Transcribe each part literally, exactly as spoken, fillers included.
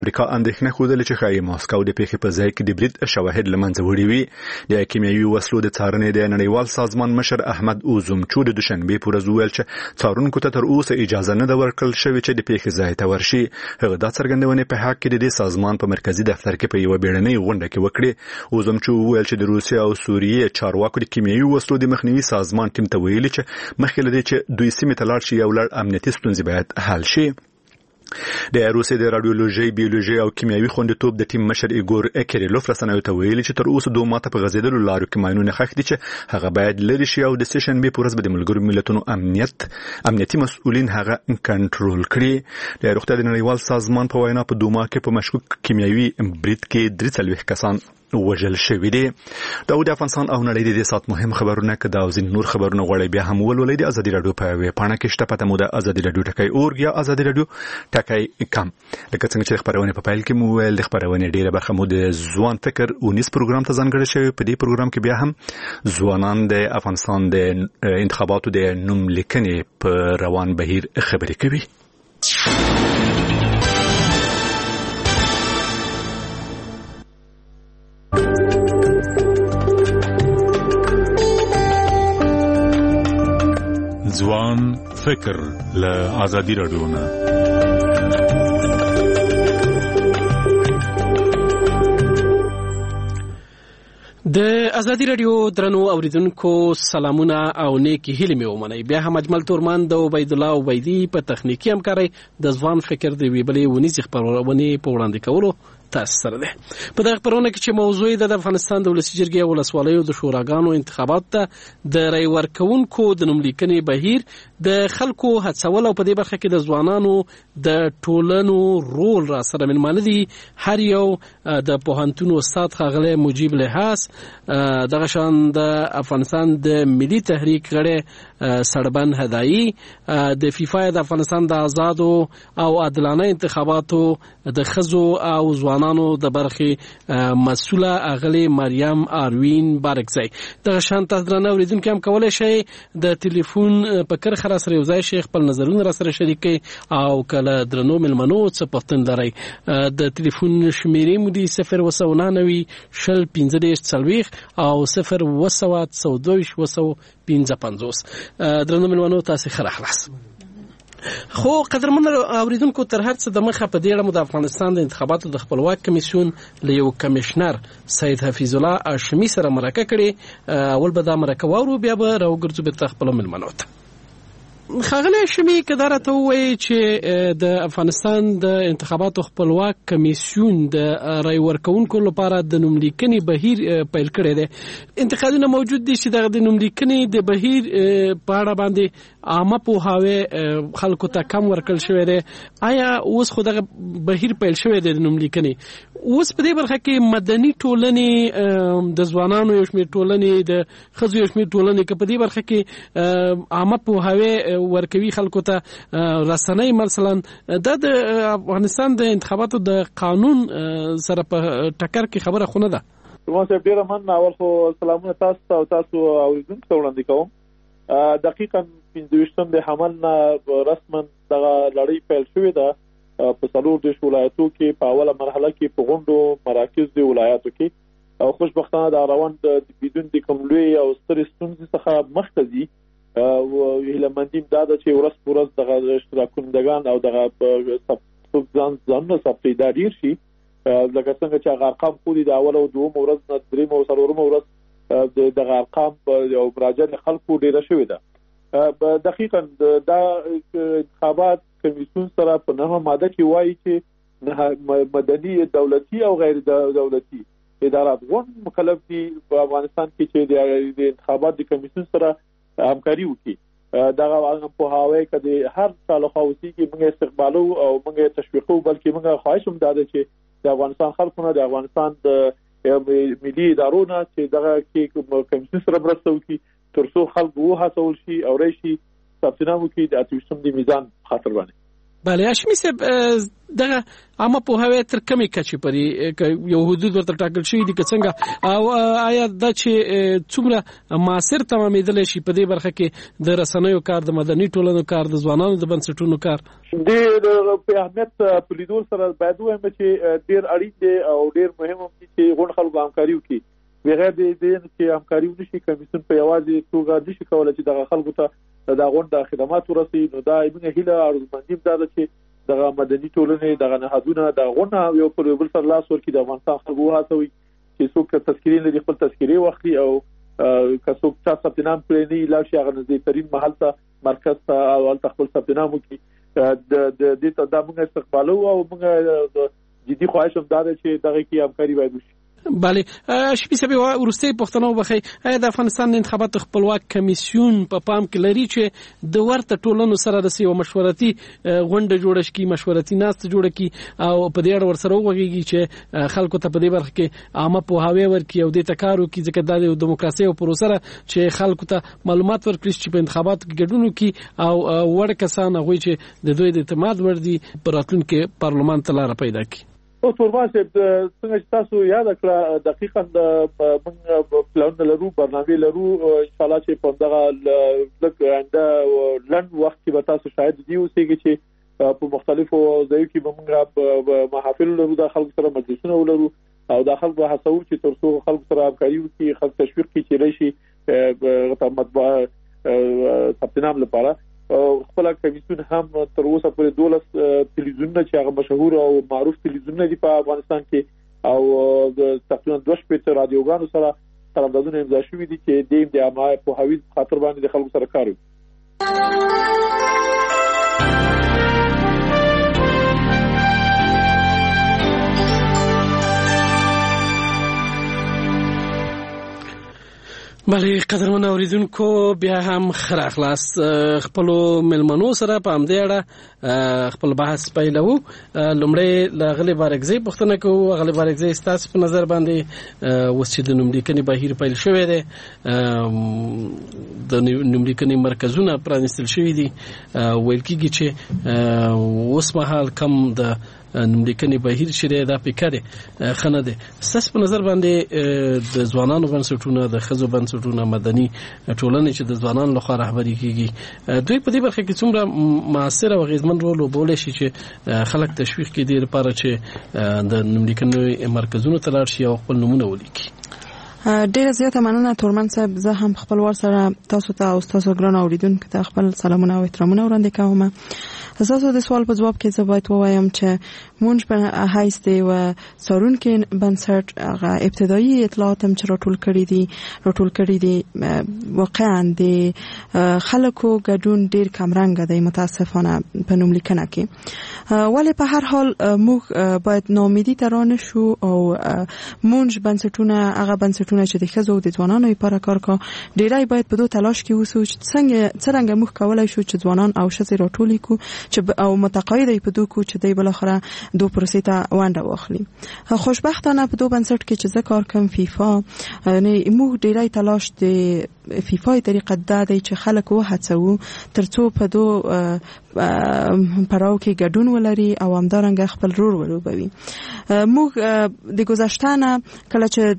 امریکا اندېښنه ښودله چې ښایي ماسکو د پیښې په ځای کې د برید شواهد له منځه وړي وي. د کیمیاوي وسلو د څارنې د نړیوال سازمان مشر احمد اوزمچو د دوشنبې په ورځ وویل چې څارونکو ته تر اوسه اجازه نه ده ورکړل شوې چې د پیښې ځای ته ورشي. هغه دا څرګندونې په حق کې د دې سازمان په مرکزي دفتر کې په یوه بیړنۍ غونډه کې وکړې. اوزمچو وویل چې د روسیې او سوریې چارواکو د کیمیاوي وسلو د مخنیوي سازمان ټیم ته ویلي چې مخکې له دې چې دوی سیمې ته لاړ شي یو لړ امنیتي ستونزې باید حل شي. د روسیې د رادیولوژي، بیولوژي او کیمیاوي خوندیتوب د ټیم مشر ایګور اکریلوف رسنیو ته ویلي چې تر اوسه دوه ماته په غځېدلو لارو کې ماینونه ښخ دي چې هغه باید لرې شي او د سې شنبې په ورځ به د ملګرو ملتونو امنیت امنیتي مسؤلین هغه کنټرول کړي. د روغتیا د نړیوال سازمان په وینا په دوما کې په مشکوک کیمیاوي برید کې درې څلوېښت کسان وژل شوي دي. دا د افغانستان او نړۍ د دې سات مهم خبرونه که دا او ځینې نور خبرونه غواړئ بیا هم ولولئ د ازادي راډیو په ویب پاڼه کې شته. پته مو د ازادي راډیو ټکی اورګ یا ازادي راډیو ټکی کم. لکه څنګه چې خبرونه په پیل کې مو ویل د خبرونه ډیره برخه مو د ځوان فکر اونیس پروګرام ته ځانګړې شوی. په دې پروګرام کې بیا هم ځوانان د افغانستان د انتخاباتو د نوم لیکنې په روان بهیر خبرې کوي. ځوان فکر له ازادي راډیو نه. د ازادي راډیو درنو اوریدونکو سلامونه او نیکی هیله مې ومنئ. بیا هم اجمل تورمان د عبید الله عبیدی په تخنیکی همکارۍ د ځوان فکر د وی بلې ونیزي خبرونه په وړاندې کولو تاسو سره ده. په دغه خبرونه کې چې موضوع د افغانستان د ولسي جرګې او ولسوالیو د شوراګانو انتخابات ته د رای ورکونکو د نوملیکنې بهیر د خلکو هڅول او په دې برخه کې د ځوانانو د ټولنو رول را سره ملمانه دي. هر یو د پوهنتون استاد ښاغلی مجیب لحاس، دغه شان د افغانستان د ملي تحریک غړی سړبن هدایي، د فیفا د افغانستان د آزادو او عادلانه انتخاباتو د ښځو او ځوانانو د برخې مسؤله اغلی مریم اروین بارکزی. دغه شان تاسو درنه اوریدونکو هم کولای شئ د ټلیفون په کرخه را سره یو ځای شي خپل نظرونه را سره شریکي او کله درنو ملمنو څه پوښتنه لرئ. د ټلیفون شمیرې مو دي صفر اوه سوه نهه شل پنځه دېرش څلوېښت او صفر اوه سوه څلوېښت اوه سوه پنځه پنځوس. درنو ملمنو تاسو ښه راغلاست. خو قدرمن اوریدونکو تر هر څه د مخه په دې اړه مو د افغانستان د انتخاباتو د خپلواک کمیسیون له یو کمشنر سید حفیظ الله هاشمي سره مرکه کړې. اول به دا مرکه واورو بیا به راوګرځو به خپل ملمنو ته. ښاغلی هاشمي که دا راته ووایي چې د افغانستان د انتخاباتو خپلواک کمیسیون د رای ورکوونکو لپاره د نوملیکنې بهیر پیل کړی دی، انتقادونه موجود دي چې دغه د نوملیکنې د بهیر په اړه باندې عامه پوهاوی خلکو ته کم ورکړل شوی دی. آیا اوس خو دغه بهیر پیل شوی دی د نوملیکنې، اوس په دې برخه کې مدني ټولنې د ځوانانو یو شمېر ټولنې د ښځو یو شمېر ټولنې که په دې برخه کې عامه پوهاوی ورکوي خلکو ته رسنۍ مثلا دا د افغانستان د انتخاباتو د قانون سره په ټکر کې خبره خو نه ده؟ ما صاحب ډیره مننه. اول خو سلامونه تاسو ته او تاسو اوریدونکو ته وړاندې کوم. دقیقاً پنځه ویشتم د حمل نه رسما دغه لړۍ پیل شوې ده په څلور دېرش ولایتو کې. په اوله مرحله کې په غونډو مراکز د ولایاتو کې او خوشبختانه د روان د بدون د کوم لوی او سترې ستونزې څخه مخ ته ځي. هیله مندیم دا ده چې ورځ په ورځ دغه اشتراک کنندگان او دغه ځان ځانونه ثبتې دا ډېر شي. لکه څنګه چې هغه ارقام خو دي د اوله او دویمه ورځ نه درېیمه او څلورمه ورځ دغه ارقام او مراجعه خلکو ډېره شوې ده. دقیقاً دا انتخابات کمیسیون سره په نهمه ماده کې وایي چې مدني دولتي او غیر دولتي ادارات غون مکلف دي په افغانستان کې چې د انتخابات د کمیسیون سره همکاري وکړي. دغه په هواوی کې د هر سال خاصي کې موږ استقبالو او موږ تشویقو، بلکې موږ خواهش هم ده چې د افغانستان خلکونه د افغانستان د ملي ادارو نه چې دغه کې کمیسیون سره مرسته وکړي تر څو خلک وهڅول شي او راشي ثبت نام وکړي د اته ویشتم د میزان خاطر باندې. بله هاشمي صاحب دغه عامه پوهاوی تر کومې کچې پرې یو حدود ورته ټاکل شوی دي که څنګه او آیا دا چې څومره معاصر تمامېدلی شي په دې برخه کې د رسنیو کار د مدني ټولنو کار د ځوانانو د بنسټونو کار د په اهمیت په لیدو سره باید وایم چې ډېر اړین دی او ډېر مهم هم دي چې غونډ خلکو همکاري وکړي بغیر د دې چې همکاري ونشي کمیسیون په یوازې توګه نشي کولی چې دغه خلکو ته دا غونډه خدمات ورسي نو دا موږ هیله ارزمندي دا ده چې دغه مدني ټولنې دغه نهادونه د غونډه یو پر بل سره لاس ورکړي د افغانستان خلکو هڅوي چې څوک تذکیرې لري خپل تذکیرې واخلي او که څوک چا ثبت نام کړی نه لاړ شي هغه نږدې ترین محل ته مرکز ته او هلته خپل ثبت نام وکړي د دې ته دا موږ استقبالو او موږ جدي خواهش هم دا ده چې دغه کې همکاري باید وشي. بله شپې سبي ورسته پښتنو بخي د افغانستان انتخابات خپلواک کمیسیون په پام کې لري چې د ورته ټولنو سره د سیو مشورتي غونډه جوړه شي مشورتي ناست جوړه کی او په دې اړه ورسره وغږیږي چې خلکو ته په دې برخه کې عامه پوهاوی ورکړي او د تکارو کې ځکه د دیموکراسي او پروسه چې خلکو ته معلومات ورکړي چې په انتخاباتو کې ګډون وکړي او وړ کسان هغه چې د دوی د اعتماد ور دي پر راتلونکي پارلمان ته لار پیدا کړي. او تورمان صاحب څنګه چې تاسو یاد کړه دقیقاً موږ پلان لرو برنامه لرو ان شاء الله چې په دغه لږ انده لند وخت کې به تاسو شاید دی اوسېږي چې په مختلفو ځایو کې به موږ محافل لرو د خلکو سره مجلسونه ولرو او د خلکو هڅو چې ترڅو خلکو سره همکاري وکړي خلک تشویق کړي چې راشي په مطبوعه ثبت نام لپاره خپل کمیسیون هم تر اوسه پورې دولس تلویزیونونه چې هغه مشهور او معروف تلویزیونونه دي په افغانستان کې او د تقریبا دوه شپږ رادیوګانو سره قراردادونه امضا شوي دي چې د دې عامه په هویت خاطر باندې د خلکو سره کار کوي. بله قدرمن اوریدونکو بیا هم خره خلاص خپل ملمنو سره په همدې اړه خپل بحث پیلو. لومړی له غلې بارګزی پوښتنه کوو. غلې بارګزی ستاسو په نظر باندې اوس چې د نوملیکنې بهیر پیل شوی دی د نوملیکنې مرکزونه پرانیستل شوي دي ویل کېږي چې اوس مهال کم د نوملیکنې بهیر چې دی دا پیکره خنه دی. ستاسو په نظر باندې د ځوانانو بنسټونه د ښځو بنسټونه مدني ټولنې چې د ځوانانو لخوا رهبري کیږي دوی په دې برخه کې څومره مؤثر او اغیزمن رول لوبولی شي چې خلک تشویق کړي دې لپاره چې د نوملیکنې مرکزونو ته لاړ شي او خپل نومونه ولیکي؟ ډیره زیاته مننه تورمن صاحب. زه هم خپل ور سره تاسو ته او تاسو ګران اوریدونکو ته خپل سلامونه او احترامونه وړاندې کوم. تاسو د سوال په جواب کې زه باید ووایم چې مونږ په حیث دی و څارونکي بنسټ هغه ابتدایي اطلاعات هم چې راټول کړي دي راټول کړي دي واقعا د خلکو ګډون ډیر کمرنګ دی متاسفانه په نوملیکنه کې. ولی په هر حال موږ باید ناامیدي ته را نشو او مونږ بنسټونه هغه بنسټونه چې د ښځو او د ځوانانو لپاره کار کوي ډیری باید په دوه تلاش کې وسو چې څنګه څنګه موږ کولای شو چې ځوانان او ښځې راټول کړو چې او متقاعد په دوه کو چې دی بل اخره دو پروسې ته وانډه واخلي. خوشبختانه په دوه بنسټ کې چې ذکر کوم فیفا نه موږ ډیری تلاش د فیفا طریقه دا دی چې خلک وهڅو ترڅو په دوه پړاو کې ګډون ولري او همدارنګه خپل رول ولوبوي. موږ د گذشتهانه کله چې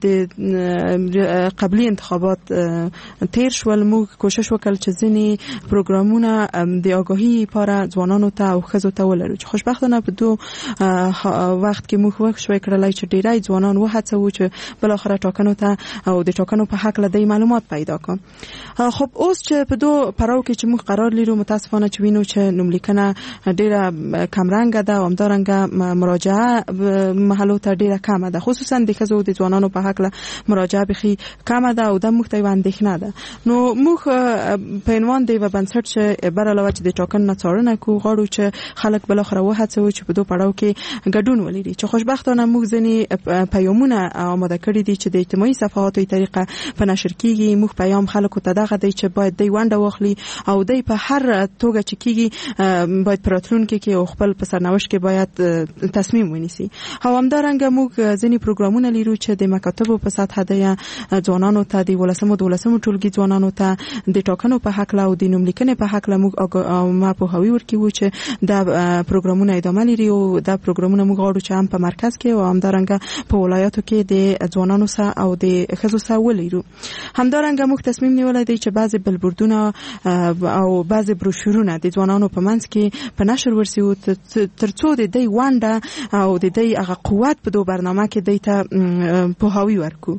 د قبلي انتخابات تیر شول موږ کوشش وکړ چې ځینې پروګرامونه د آگاهی لپاره ځوانانو ته او ښځو ته ولرو چې خوشبختانه په دوه وخت کې موږ وخت شوي کړلای چې ډیری ځوانان وهڅو چې بل اخره ټاکنو ته او د ټاکنو په حق لدی معلومات پیدا کړو. خب اوس چې په دوه پړاو کې چې موږ قرار لرو متاسفانه چې وینو چې نوملیکنه ډیره کمرنګه ده او همدارنګه مراجعه محلو ته ډیره کمه ده خصوصا د ښځو د ځوانانو په حق مراجعه بخي کمه ده او د موږ ته اندېښنه ده. نو موږ په عنوان دی و بنسټ چې بر علاوه چې د ټاکنو نه څارنه کوو غواړو چې خلک بل اخره وهڅوي چې په دوه پړاو کې ګډون ولري چې خوشبختانه موږ ځنې پیغامونه آماده کړی دي چې د اجتماعي صفحاتو طریقه په نشر کیږي. موږ پیغام خلکو ته دغه دی چې باید دی وانډه واخلي او دی په هر توګه چې کیږي باید پراتلون کې کې خپل په سرنوشت کې باید تصمیم ونیسي او همدارنګه موږ ځینې پروګرامونه لرو چې د مکاتبو په سطح د ځوانانو ته د ولسمو د ولسمو ټولګي ځوانانو ته د ټاکنو په حق له او د نوملیکنې په حق له موږ ما په هوی ورکیو چې دا پروګرامونه ادامه لري او دا پروګرامونه موږ غواړو چې هم په مرکز کې او همدارنګه په ولایاتو کې د ځوانانو سره او د ښځو سره ولرو. همدارنګه موږ تصمیم نیولای دی چې بعضی بلبوردونه او بعضی بروشورونه د ځوانانو په منځ کې په نشر ورسي ترڅو د دې وانډه او د دې هغه قوت په دوه برنامه کې دیته په هوی ورکو.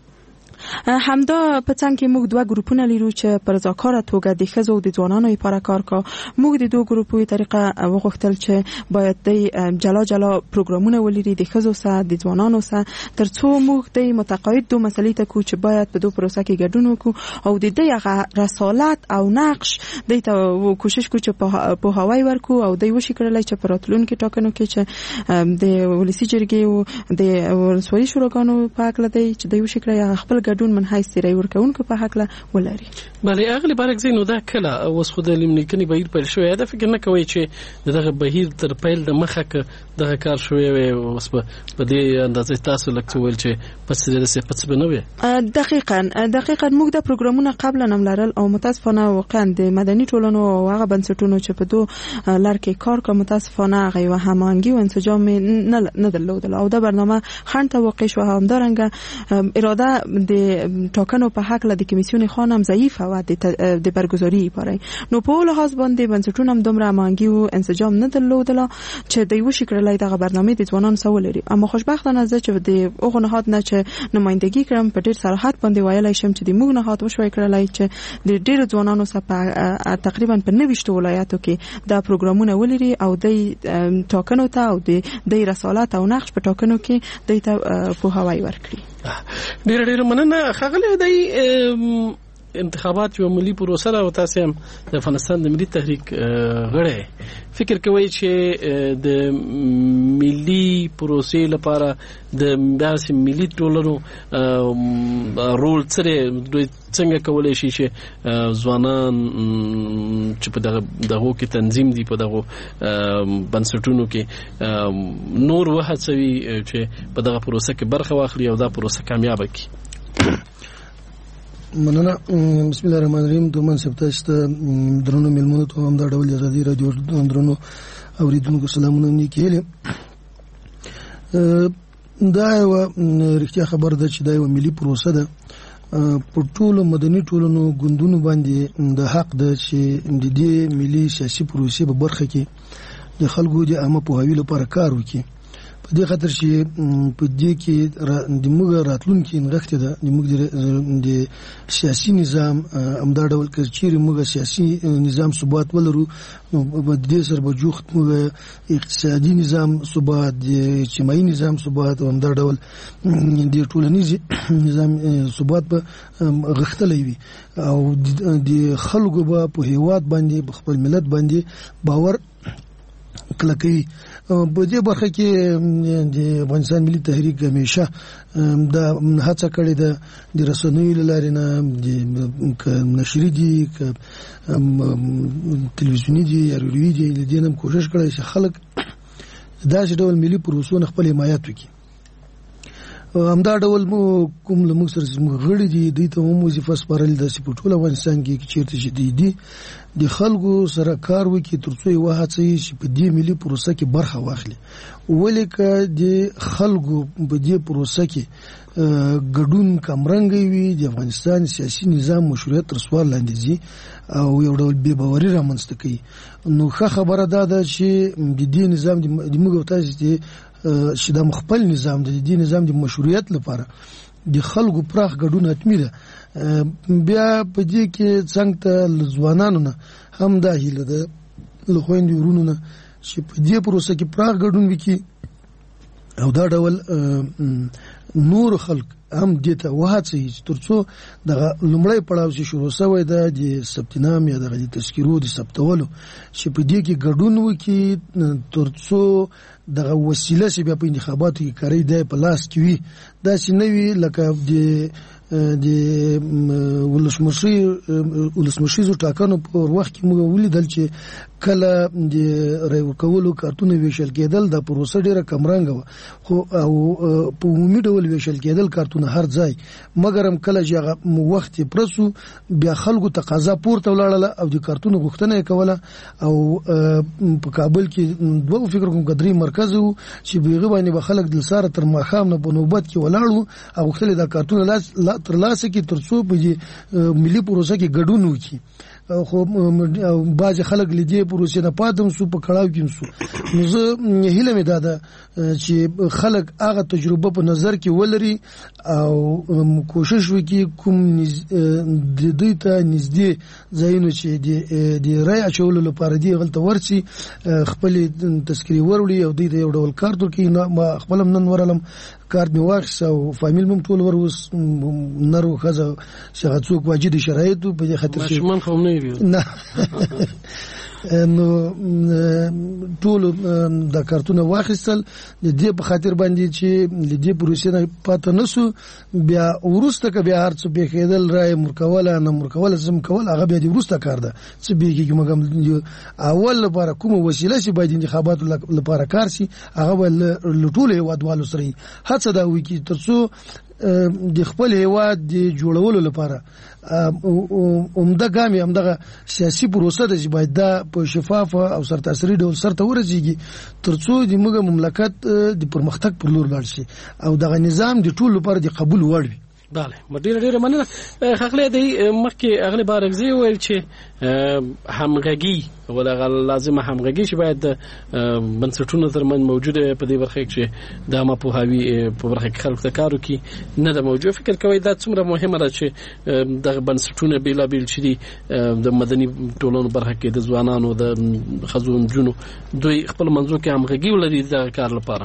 همدا په څنګه کې موږ دوه ګروپونه لرو چې پر ځکاره توګه د ښځو او د ځوانانو لپاره کار کوي. موږ د دوه ګروپونو طریقه وغوښتل چې باید د جلا جلا پروګرامونه ولري د ښځو سره د ځوانانو سره ترڅو موږ د متقاعد دوه مسلې ته کو چې باید په دوه پروسه کې ګډون وکړو او د دې هغه رسالت او نقش د ته کوشش کو چې په هوای ورکو او د وشي کړلای چې پر راتلونکو ټاکنو کې چې د ولسی جرګې او د ولسوالي شوراګانو په اړه دی چې د وشي کړی خپل ګډون من حیث رای ورکوونکو په حق له ولري. بله اغلی بارک زینو دا کله اوس خو د لیمنیکني بهیر پیل شوی دا فکر نه کوي چې دغه بهیر تر پیل د مخه ک دغه کار شوی وي اوس په دې اندازې تاسو لکه ویل چې پس درسه پس بنوي. دقیقاً دقیقاً موږ د پروګرامونه قبل نم لرل او متاسفانه واقعا د مدني ټولنو او هغه بنسټونو چې په دوه لار کې کار کوي متاسفانه هغه و هماهنګي او انسجام نه نه درلودل او دا برنامه خنته واقع شو همدارنګه اراده د ټاکنو په حق له د کمیسیون خانم ضعیفه و د برگزاری لپاره نو په لحاظ باندې بنسټونه هم دومره مانګي او انسجام نه درلودل چې د یو شکرلای دغه برنامه د ځوانان سوال لري. اما خوشبختانه زه چې د اوغه نهاد نه چې نمائندګي کړم په ډیر صراحت باندې ویلای شم چې د موږ نهاد وشوي کړلای چې د ډیر ځوانانو سره تقریبا په نوښت ولایاتو کې دا پروګرامونه ولري او د ټاکنو ته او د رسالت او نقش په ټاکنو کې د ته په هوای ورکړي. ډیر ډیر مننه خغله د انتخابات یو ملي پروسه او تاسو هم د افغانستان د ملي تحریک غړي فکر کوي چې د ملي پروسې لپاره د داسې ملي ټولنو رول سره څنګه کولای شي چې ځوانان چې په دغه دغه کې تنظیم دي په دغه بنسټونو کې نور وهڅوي چې په دغه پروسه کې برخه واخلي او دا پروسه کامیاب کړي. مننه. بسم الله الرحمن الرحیم. دومن سپتاشته درنو ملمنو ته هم دا ډول ازادي رادیو درنو اوریدونکو سلامونه نیکېله. دا یو رښتیا خبر ده چې دا یو ملي پروسه ده په ټولو مدني ټولنو ګوندونو باندې د حق ده چې د دې ملي سیاسي پروسې په برخه کې د خلکو د عامه پوهاوي لپاره کار وکړي. په دې خاطر چې په دې کې د موږ راتلونکي نغښت ده د موږ د سیاسي نظام امدا ډول کې چې موږ سیاسي نظام ثبات ولرو په دې سره به جوخت موږ اقتصادي نظام ثبات د اجتماعي نظام ثبات او امدا ډول د ټولنیز نظام ثبات به غښتلې وي او د خلکو به په هیواد باندې خپل ملت باندې باور کلکوي. په دې برخه کې د افغانستان ملي تحریک همیشه دا هڅه کړې ده د رسنیو لارې نه د نشري دي ک تلویزیونی دي یا ریډیوي دي د دې نم کوشش کړی چې خلک داسې ډول ملي پروسو خپل حمایت وکړي. همدا ډول مو کوم له موږ سره موږ غړي دي دوی ته هم وظیفه سپارل د سپورټول افغانستان کې چیرته چې دي دي د خلکو سره کار وکړي ترڅو یو هڅه چې په دې ملي پروسه کې برخه واخلي. ولیکه د خلکو په دې پروسه کې ګډون کمرنګي وي د افغانستان سیاسي نظام مشروعیت تر سوال لاندې ځي او یو ډول بې باوري رامنځته کوي. نو ښه خبره ده دا چې د دې نظام د موږ تاسو دي چې د مخبل نظام د دې نظام د مشروعیت لپاره د خلکو پراخ ګډون اتمی ده. بیا په دې کې څنګه ته ځوانانو نه هم دا هیله ده له خويندې ورونو نه چې په دې پروسه کې پراخ ګډون وکړي او دا ډول نور خلک هم دې ته وهڅوي چې ترڅو دغه لومړی پړاو چې شروع شوی دی د ثبتنام یا دغه د تذکرو د ثبتولو چې په دې کې ګډون وکړي ترڅو دغه وسیله چې بیا په انتخاباتو کې کاری دی په لاس کې وي داسې نه وي لکه د د ولسمشي ولسمشي ټاکنو په وخت کې موږ ولیدل چې کله د رای ورکولو کارتونه ویشل کېدل د پروسه ډیره کمرنګه و خو او په عمومي ډول ویشل کېدل کارتونه هر ځای مګر هم کله چې هغه وخت پرسو بیا خلکو تقاضا پورته ولاړله او د کارتونو غوښتنه کوله او په کابل کې دوه فکر کوم قدرې مرکز وو چې بیغه باندې به خلک د ساره تر ماخام نه په نوبت کې ولاړو او غوښتل دا کارتونه لاس تر لاسه کې ترڅو په ملي پروسه کې ګډون وکړي خو باز خلک لدی پروسه نه پاتم سو په کړهو کې سو نو زه هیله مې داده چې خلک هغه تجربه په نظر کې ولري او کوشش وکړي کوم د دې ته نږدې ځایونه چې د رای اچولو لپاره دی غلطه ورسي خپل تذکری وروړي او دې یو ډول کار درکې ما خپل نن ورلم کارت می واخص او فامیل مم ټول ور وس نرو خزه شغڅوک واجد شرایط په دې خاطر چې مشمن خو نه نه نو ټول د کارتونه واخیستل د دې په خاطر باندې چې د دې پروسې نه پاتې نسو بیا ورسته ک بیا هرڅ به کېدل رای مرکوله نه مرکوله زم کول هغه بیا د ورسته کار ده چې بیګي مګم اول لپاره کوم وسیله چې باید انتخابات لپاره کار شي هغه لټول هوادوالو سره هڅه دا وکړي ترڅو د خپل هیواد د جوړولو لپاره عمده ګامي همدغه سیاسي پروسه د باید دا په شفاف او سرتاسري ډول سرته ورسیږي ترڅو د موږ مملکت د پرمختګ پر لور لاړ شي او دغه نظام د ټولو لپاره د قبول وړ وي bale ډیر ډیر مننه خغله دی مخکې اغلی بارګزی ویل چې همغږي ولغه لازمه همغږي چې باید بنسټونو ترمن موجوده په دې برخه کې د ما په هاوی په برخه کې خلک کارو کې نه د موجود فکر کوي دا څومره مهمه ده چې د بنسټونو بیل بیل شي د مدني ټولنو برخه کې د ځوانانو د خزون جنو دوی خپل منځو کې همغږي ولري د کار لپاره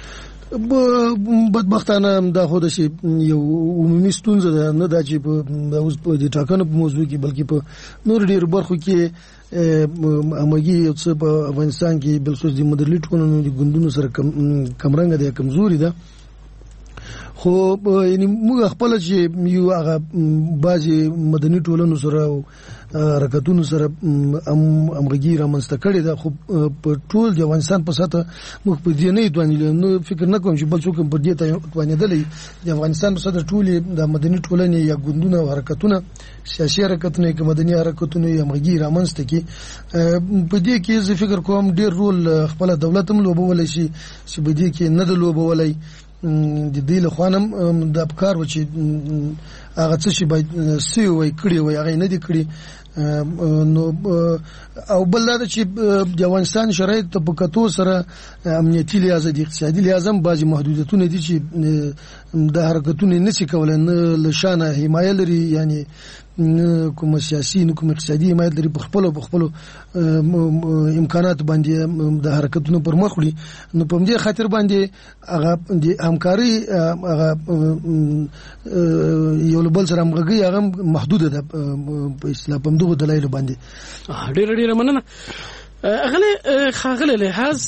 بدبختانه دا خو د شي یو عمومي ستونزه ده نه دا چې په اوس په دې ټاکنو په موضوع کې بلکې په نور ډیر برخو کې امګي یو څه په افغانستان کې بل څه د مدرلي ټولنو د ګوندونو سره کمرنګ ده کمزوري ده خو یعنی موږ خپل چې یو هغه بعضي مدني ټولنو سره حرکتونو سره امغږی رامنځته کړي دا خو په ټول د افغانستان په ساته موږ په دې نه توانیل نو فکر نه کوم چې بل څوک په دې ته توانیدلې د افغانستان په ساته ټول د مدني ټولنې یا ګوندونه او حرکتونه سیاسي حرکتونه کې مدني حرکتونه امغږی رامنځته کی په دې کې زه فکر کوم ډیر رول خپل دولت هم لوبولای شي چې په دې کې نه د لوبولای د دې له خوانم د افکار و چې هغه څه شي باید سی وای کړی وای هغه نه دي کړی نو او بل دا چې د افغانستان شرایط په کتو سره امنیتي لحاظ د اقتصادي لحاظ هم بعضي محدودیتونه دي چې د حرکتونو نشي کولای نه لشانه حمایت لري یعنی کوم سیاسي نو کوم اقتصادي حمایت لري په خپل په خپل امکانات باندې د حرکتونو پر مخ وړي نو په دې خاطر باندې هغه د همکاري هغه یو بل سره همغږي هغه محدود ده په اسلام په دغه دلایل باندې ډیر ډیر مننه اغله خاغله لحاظ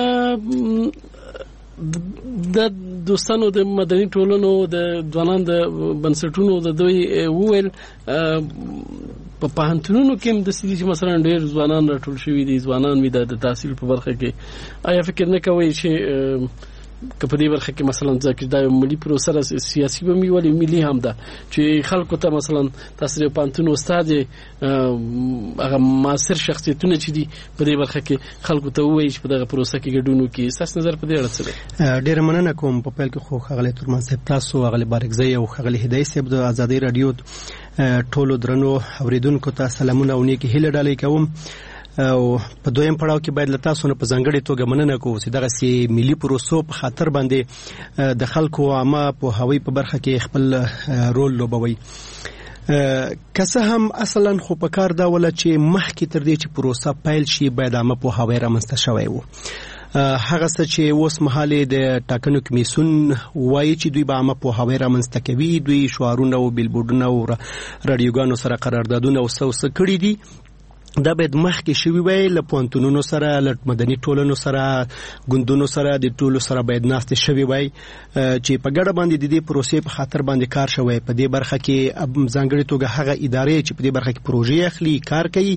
د دوستانو د مدني ټولنو د ځوانان د بنسټونو د دوی وویل په پاهنتونونو کې د سړي مثلا ډېر ځوانان راټول شوي دي ځوانان وي د تحصیل په برخه کې آیا فکر نه کوي چې کله په دې برخه کې مثلا ځکه دا ملي پروسه سیاسي به می ولې ملي هم ده چې خلکو ته مثلا تاسو په پانتونو استاد هغه ماسر شخصیتونه چې دي په دې برخه کې خلکو ته وایي چې په دغه پروسه کې ګډون وکړي تاسو نظر په دې اړه څه دی ډیر مننه کوم په پیل کې خو خغلی ترمن صاحب تاسو غلی بارګزی او خغلی هدایت صاحب د ازادي رادیو ټولو درنو اوریدونکو ته سلامونه او نیکی هیله ډالۍ کوم او په دویم پړاو کې باید لتا سونه په ځنګړې توګه مننه کوو چې دغه سي ملي پروسو په خاطر باندې د خلکو عامه په هوی په برخه کې خپل رول لوبوي که هم اصلا خو په کار دا ولا چې مخکې تر دې چې پروسه پیل شي باید عامه په هوی رامنځته شوی وو هغه څه چې اوس مهاله د ټاکنو کمیسیون وایي چې دوی به عامه پوهاوی رامنځته کوي، دوی شعارونه او بیلبورډونه او رادیوګانو سره قراردادونه او څه څه کړي دي. دا باید مخکې شوي وای له پوهنتونونو سره، له مدني ټولنو سره، ګوندونو سره، د ټولو سره باید ناستې شوي وای چې په ګډه باندې د دې پروسې په خاطر باندې کار شوی. په دې برخه کې ځانګړې توګه هغه ادارې چې په دې برخه کې پروژې اخلي کار کوي،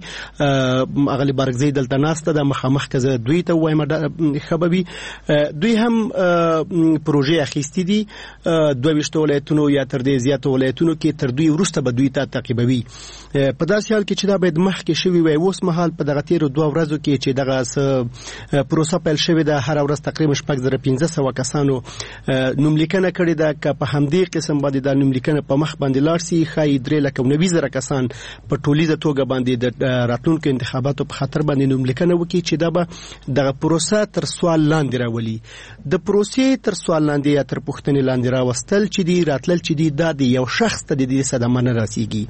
اغلی بارګزی دلته ناسته د مخامخ کزه دوی ته وایم خبري دوی هم پروژې اخیستې دي دوه ویشت ولایتونو یا تر دې زیات ولایتونو کې، تر دوی وروسته به دوی ته تعقیبوي. په داسې حال کې چې دا باید مخکې شوي وای. اوس مهال په دغه تیرو دوه ورځو کې چې دغه پروسه پیل شوې ده، هر ورځ تقریبا شپږ زره پنځه سوه کسانو نوملیکنه کړې ده. که په همدې قسم باندې د نوملیکنه په مخ باندې لاړ شي، ښایي درې لکه نوي زره کسان په ټولیزه توګه باندې د راتلونکو انتخاباتو په خاطر باندې نوملیکنه وکړي چې دا به دغه پروسه تر سوال لاندې راولي. د پروسې تر سوال لاندې یا تر پوښتنې لاندې راوستل چې دی راتلل چې دی دا د یو شخص ته د دې صدمه نه رسیږي،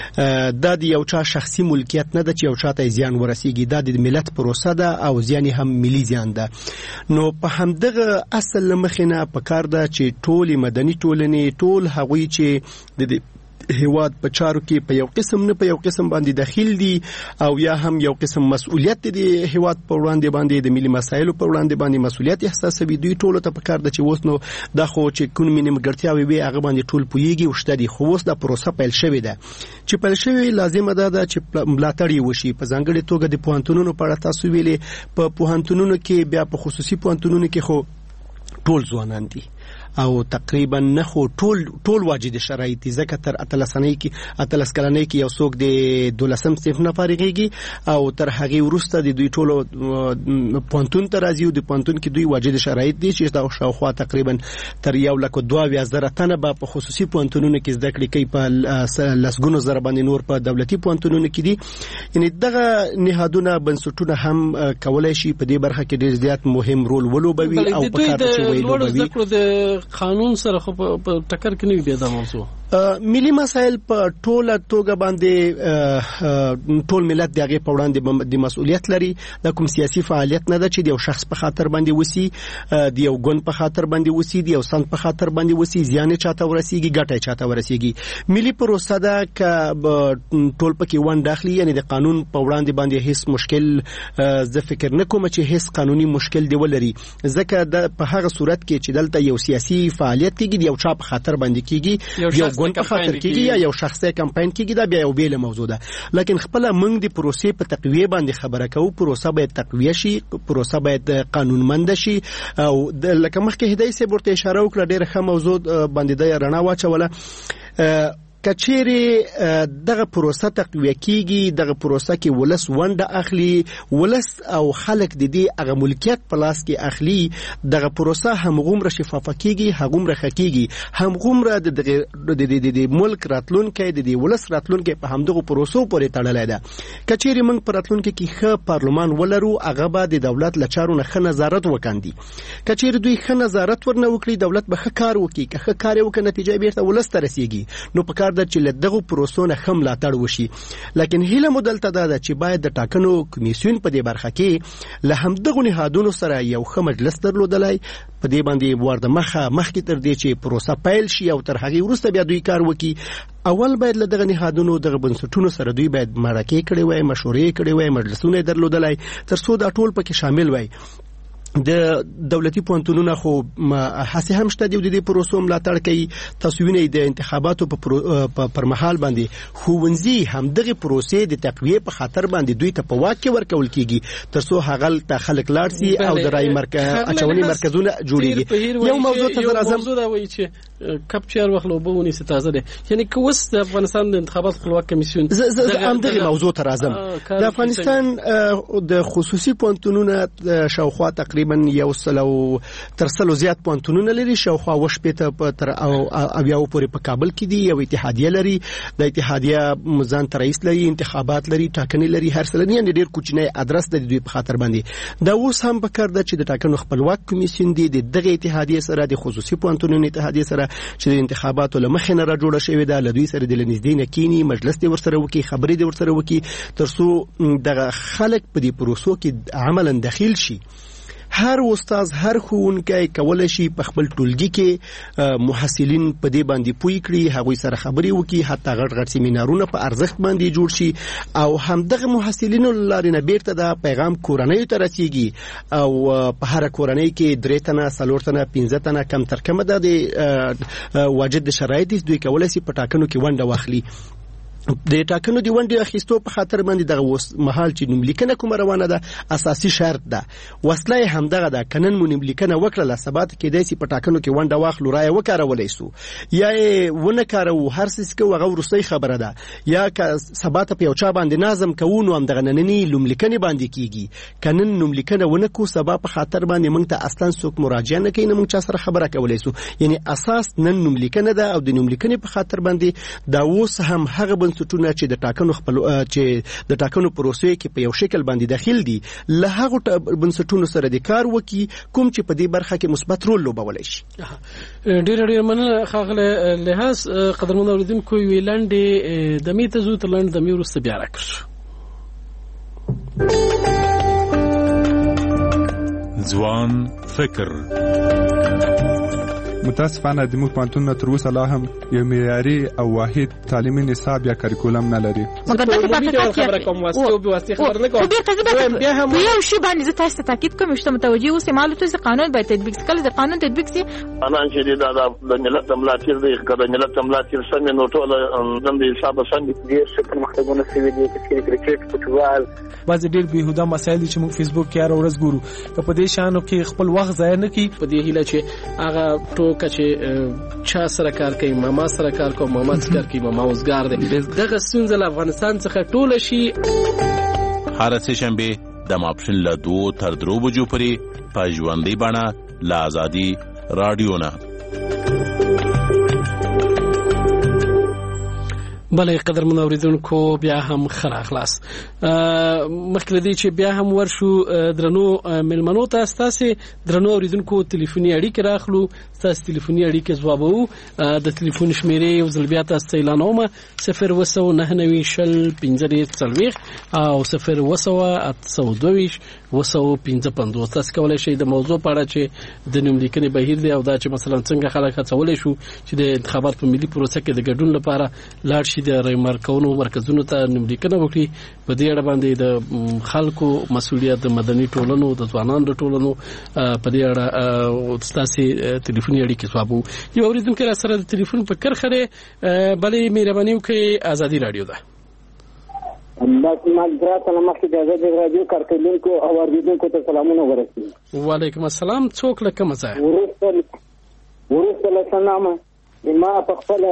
دا د یو چا شخصي ملکیت نه ده چې یو چاته زیان ورسیږي، دا د ملت پروسه ده او زیان هم ملي زیان ده. نو په همدغه اصل مخینه په کار ده چې ټول مدني ټولنې، ټول هغوی چې د هیواد په چارو کې په یو قسم نه په یو قسم باندې داخل دي او یا هم یو قسم مسؤلیت دی هیواد په وړاندې باندې د ملي مسایلو په وړاندې باندې مسؤلیت احساسوي، دوی ټول ته په کار ده چې اوس نو دا خو چې کوم نیمګړتیاوي وي هغه باندې ټول پوهیږي او شته دي. خو اوس دا پروسه پیل شوې ده چې پیل شوې، لازمه ده چې ملاتړ وشي. په ځانګړي توګه د پوهنتونونو په اړه تاسو ویلې، په پوهنتونونو کې بیا په خصوصي پوهنتونونو کې خو ټول ځوانان دي او تقریبا نه خو ټول ټول واجد شرایط ځکه تر اتلسنۍ کې اتلس کلنۍ کې یو څوک د دولسم صنف نه فارغېږي او تر هغې وروسته د دوی ټولو پوهنتون ته راځي او د پوهنتون کې دوی واجد شرایط دي چې دا شاوخوا تقریبا تر یو لک دوه اویا زره تنه به په خصوصي پوهنتونونو کې زده کړې کوي، په لسګونو زره باندې نور په دولتي پوهنتونونو کې دي. یعنې دغه نهادونه بنسټونه هم کولی شي په دې برخه کې ډېر زیات مهم رول ولوبوي او په کار ده چې ویلوبوي. قانون سره خو په ټکر کې نه وي دا موضوع. ملي مسایل په ټوله توګه باندې ټول ملت دغه په وړاندې د مسؤلیت لري. د کوم سیاسي فعالیت نه ده چې د یو شخص په خاطر باندې وسی، د یو ګوند په خاطر باندې وسی، د یو سند په خاطر باندې وسی، زیان چاته ورسیږي، ګټه چاته ورسیږي. ملي پروسه ده ک ټول پکې ون داخلي، یعنی د قانون په وړاندې باندې هیڅ مشکل زه فکر نه کوم چې هیڅ قانوني مشکل دی ولري، ځکه د په هغه صورت کې چې دلته یو سیاسي فعالیت کیږي یو چا په خاطر باندې کیږي، یو ګوند په خاطر کیږي یا یو شخصي کمپاین کیږي، دا بیا یو بیل موضوع ده. لکه خپل موږ د پروسې په تقویه باندې خبره کوو، پروسه باید تقویه شي، پروسه باید قانونمند شي او لکه مخکې هدایت سه ورته اشاره وکړه، ډېر ښه موضوع باندې د رڼا واچوله. کچېری دغه پروسه تقویه کیږي، دغه پروسه کې ولس ونده اخلي، ولس او خلک د دې هغه ملکیت په لاس کې اخلي، دغه پروسه همغومره شفافه کیږي، هغومره خکېږي، همغومره د د ملک راتلونکي د دې ولس راتلونکي په همدغه پروسو پورې تړلې ده. کچېری موږ پر راتلونکي کې ښه پارلمان ولرو، هغه به د دولت له چارو نه ښه نظارت وکاندي. کچېری دوی ښه نظارت ورنه وکړي، دولت به ښه کار وکړي، که ښه کار وکړي نتیجه بیرته ولس ته رسیږي، نو په د چې له دغه پروسو نه هم ملاتړ وشي. لکن هیله مدلته ده چې باید د ټاکنو کمیسیون په دې برخه کې له همدغه نهادونو سره یو ښه مجلس درلودلای، په دې باندې ورده مخه مخکې تر دې چې پروسه پیل شي او تر هغې وروسته بیا دوی کار وکړي. اول باید له دغه نهادونو دغه بنسټونو سره دوی باید مرکې کړې وای، مشورې کړې وای، مجلسونه درلودلای، تر څو دا ټول پکې شامل وای. د دولتي پوهنتونونو خو هڅې هم شته د دې پروسو ملاتړ کوي. تاسو وینئ د انتخاباتو په پرمهال باندې ښوونځي هم دغه پروسې د تقویه په خاطر باندې دوی ته په واک کې ورکول کیږي، ترڅو هغه ته خلک لاړ شي او د رای مرکز اچونې مرکزونه جوړیږي. یو موضوع ته راځم، موضوع دا وایي چې کپ چیر وخلو به ونی ستازه ده، یعنی که وس د افغانستان د انتخابات خپلواک کمیسیون هم دغه موضوع ته راځم. د افغانستان د خصوصي پوهنتونونو شاوخوا تقریبا یو سلو تر سلو زیات پوهنتونونه لري، شاوخوا وشپېته تر او اویاو پورې په کابل کې دي. یو اتحادیه لري، د اتحادیه ځان ته رئیس لري، انتخابات لري، ټاکنې لري، هر څه لري، یعنې ډېر کوچنی ادرس د دوی په خاطر باندې. دا اوس هم پکار ده چې د ټاکنو خپلواک کمیسیون دی د دغه اتحادیه سره، د خصوصي پوهنتونونو اتحادیه سره چې د انتخاباتو له مخې نه را جوړه شوې ده، له دوی سره د لنږدې نه کینی، مجلس دې ورسره وکړي، خبرې دې ورسره وکړي، تر څو دغه خلک په دې پروسو کې عملاً داخل شي. هر استاد هر ښوونکی کولای شي په خپل ټولګي کې محصلین په دې باندې پوي کړي، هغوی سره خبرې وکړي، حتی غټ غټ سیمینارونه په ارزښت باندې جوړ شي او همدغه محصلینو لارې نه بیرته د پیغام کورنۍ ته رسیږي او په هر کورنۍ کې درې تنه څلور تنه پنځه تنه کم تر کمه د واجد شرایط دوی کولای شي په ټاکنو کې ونډه واخلي. د ټاکنو دی ونډې اخیستو په خاطر باندې دغه محل چې نوملیکنه کوم روانه ده اساسي شرط ده. وسله همدغه ده، کنن مو نوملیکنه وکړه ثبات کېدای شي په ټاکنو کې ونډه واخلو، رای وکارولای سو یا ونه کارو، هر څه کو هغه ورسې خبره ده، یا که ثبات په یو چا باندې نظم کوو نو همدغه نننی نوملیکنه باندې کیږي. کنن نوملیکنه ونه کو سبب په خاطر باندې موږ ته اصلا څوک مراجعه نه کوي، موږ چا سره خبره کولای سو. یعنی اساس نن نوملیکنه ده او د نوملیکنه په خاطر باندې دا اوس هم هغه بنسټونه چې د ټاکنو خپل چې د ټاکنو پروسې کې په یو شکل باندې داخل دي له هغه بنسټونو سره د کار وکي کوم چې په دې برخه کې مثبت رول لوبولای شي. ډېر ډېر مننه خاغله لحاظ قدرمن اوریدونکو ویلاندې د میته زو تلند د میورست بیا راکړ. ځوان فکر متاسفانه د موږ پانتون تر اوسه لا هم یو معیاري او واحد تعلیمي نصاب یا کریکولم نه لري. مګر دا خبره کوم واسطه به واسطه خبر نه کوم. بیا هم یو شی باندې زه تاسو ته تاکید کوم چې متوجي اوسئ، معلومات چې قانون باید تطبیق شي. کله د قانون تطبیق شي انا چې دا د ملت ملاتړ دی، کله ملت ملاتړ سم نو ټول د حساب سم دي چې پرمختګونه شوي دي، چې کرکټ فوټبال بعض ډېر بهوده مسایل چې موږ فیسبوک کې هر ورځ ګورو، که په دې شانو کې خپل وخت ضایع نه کړي. په دې هیله چې هغه ټوکه چې چا سره کار کوي، ماما سره کار کوي، ماما سره کار کوي، ماما اوسګار دی، دغه ستونزه له افغانستان څخه ټوله شي. هر څه شنبه د ماپښین له دوه تر درو بجو پورې په ژوندۍ بڼه له آزادي رادیو نه. بلې قدرمن اوریدونکو بیا هم خره خلاص مخکې دې چې بیا هم ورشو درنو ملمنو ته تاسو درنو اوریدونکو ټلیفوني اړیکه راخلو، تاسو ټلیفوني اړیکه ځوابو. د ټلیفون شمیرې یو ځل بیا تاسو اعلانوم صفر وسو نه نوي شل پنځه څلويخ او صفر وسو اته دوه وسو پنځه پنځوس. تاسو کولای شئ د موضوع په اړه چې د نوملیکنې بهیر دی او دا چې مثلا څنګه خلک هڅولای شو چې د انتخابات په ملي پروسه کې د ګډون لپاره لاړ شي د ریمارکونو مرکزونو ته نوملیکنه وکړي. په دې اړه باندې د خلکو مسؤلیت د مدني ټولنو د ځوانانو د ټولنو په دې اړه تاسو ټلیفوني اړیکه ځوابو. یو اوریدونکو را سره د ټلیفون په کرخره بلې مهرباني وکړئ، ازادي رادیو ده. بس مګرات نه مخکې د ازادي رادیو کارکونکو او اوریدونکو ته سلامونه ورسوي. وعلیکم السلام. څوک لکه مزه ورسته ورسته له سلامه ما په خپل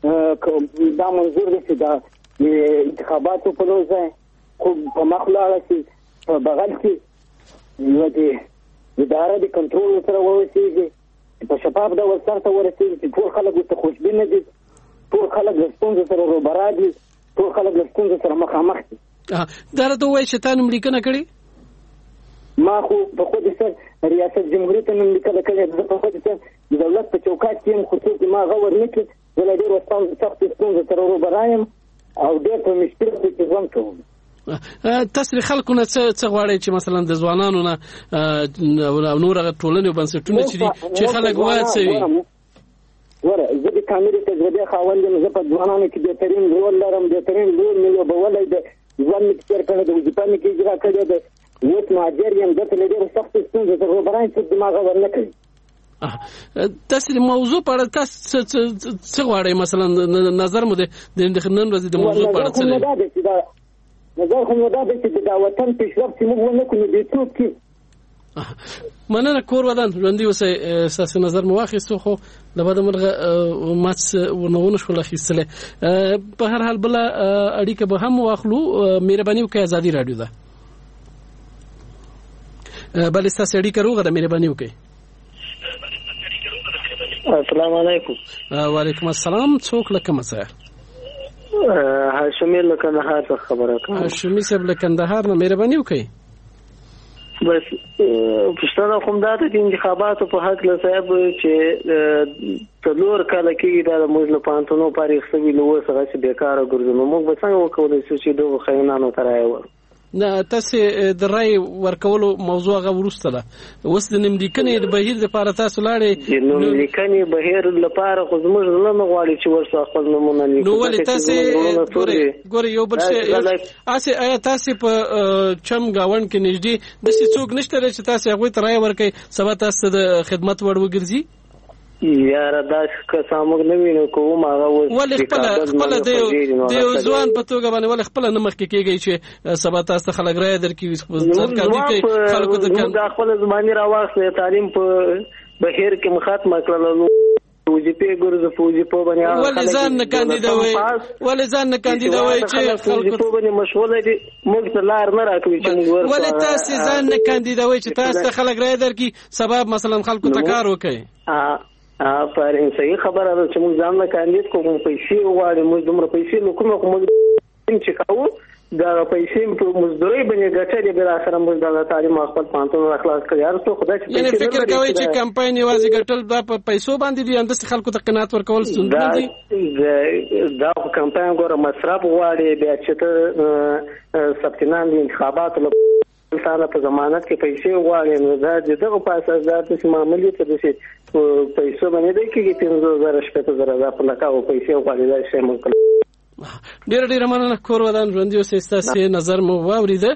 دا منظور دي چې دا انتخاباتو په لوزه خو په مخلاله چې په بغل کې یو دي اداره د کنټرول سره ورسېږي، په شفاف ډول سره ورسېږي چې ټول خلک ورته خوشبینه دي، ټول خلک د ستونزو سره روبرا دي، ټول خلک د ستونزو سره مخامخ دي. دا راته وایي چې تا نوملیکنه کړې؟ ما خو په خود سره ریاست جمهوریت نوملیکنه کړې، په خود سره د دولت په چوکاټ کې خصوصي ما غور نه کړ، زه ډېر وستان سخت ستونزو سره روبرا یم او ډېر په مشکل کې ژوند کوم. تاسو خلکو نه څه غواړئ چې مثلا د ځوانانو نه او نور ټولنې بنسټونه چې خلک وایي وره زه د کامیرې تجربه خاوند یم، زه په ځوانانو کې بهترین رول لرم، بهترین رول مې لوبولی د ځوان مې تېر کړی، د وظیفه مې کې اجرا کړې ده، اوس مهاجر یم، دلته له ډېرو سختو ستونزو سره روبرا یم چې دماغ ور نه کوي. تاسو د موضوع په اړه تاسو څه غواړئ؟ مثلا نظر مو د نن ورځې د موضوع په اړه څه دی؟ نظر خو مو دا دی چې د وطن پیشرفت چې موږ ونه کړو د څوک کې مننه. کور ودان ژوندي اوسئ. ستاسو نظر مو واخیستو خو د بده مرغه ماڅ ورنونه شول اخیستله. په هر حال بل اړیکه به هم واخلو. مهرباني وکړئ، ازادي رادیو ده. بل ستاسو اړیکه روغه ده، مهرباني وکړئ. السلام علیکم. وعلیکم السلام. څوک لکه مسا؟ هاشمي له کندهار څخه خبره کوم. هاشمي صاحب له کندهار نه، مهرباني وکړئ. بس پښتنه کوم دا د انتخاباتو په حق له صاحب چې تلور کله کې دا موږ له پانتونو پاره خپل لوسه چې بیکاره ګرځنو، موږ به څنګه وکولای شو چې دوه خاينانو ترایو تاسو د رای ورکولو موضوع غو ورسته ده اوس د نملیکنې د بهیر لپاره تاسو لاړې نو نملیکنې بهیر لپاره خو زموږ نه غواړي چې ورسره خپل نمونه لیکي نو ولې تاسو ګوري ګوري یو بل شی اسه آیا تاسو په چم گاوند کې نږدې د څه څوک نشته چې تاسو هغه ته رای ورکړي سبا تاسو د خدمت وړ وګرځي یار دا که سامګ نه وینو کوم هغه ول خپل خپل د ځوان په توګه باندې ول خپل نه مخکې کېږي چې سبا تاسو خلک راي درکې سرکاري کې خلکو د خپل زماني راوخته تعلیم په بهیر کې مخاطمه کړل فوجي په ګورځ فوجي په باندې ول ځان نه کاندیدوي ول ځان نه کاندیدوي چې فوجي په باندې مشغوله دي موږ ته لار نه راکوي چې موږ ورته ول تاسو ځان نه کاندیدوي چې تاسو خلک راي درکې سبب مثلا خلکو ته کار وکړي ا پرین صحیح خبره ده چې موږ ځان نه کاندید کوم پیسې وغواړو موږ دومره پیسې نو کومه کوم چې کاوه دا پیسې په مزدوري باندې ګټلې بل اخر موږ دا تعلیم خپل پانتون اخلاص کړی ارته خدای چې یعنی فکر کوي چې کمپاین یوازې ګټل دا په پیسو باندې دي اندس خلکو ته قناعت ورکول ستونزه دي دا کمپاین ګوره مصرف غواړي بیا چې ته سبتنان د انتخاباتو انسان په ضمانت کې پیسې غواړي نو دا دغه په اساس دا چې معاملې ته د پیسو باندې د کېږي پنځه زره شپږ زره دا په لکه او پیسې غواړي دا شی موږ ډېر ډېر مننه کور ودان ژوندي اوسئ ستاسو نظر مو واوریده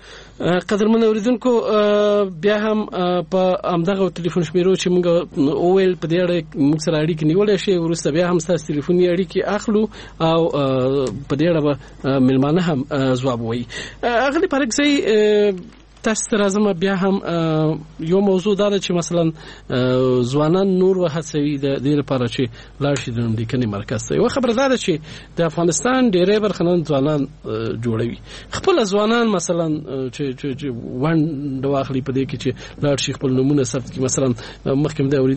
قدرمن اوریدونکو بیا هم په امدغه ټلیفون شمیرو چې موږ اویل په دې اړه موږ سره اړیکې نیولې شي ورسته بیا هم ستاسو ټلیفوني اړیکې اخلو او په دې اړه ملمانه هم ځواب وایي اغلی پرګسي تاسو سره زم بیا هم یو موضوع دا چې مثلا ځوانان نور وهڅوي د دې لپاره چې لاړ شي د نملیکنې مرکز ته یو خبره ده چې د افغانستان ډېرې برخنن ځوانان جوړوي خپل ځوانان مثلا چې چې وند واخلي په دې کې چې لاړ شي خپل نمونه ثبت کړي مثلا مخکې د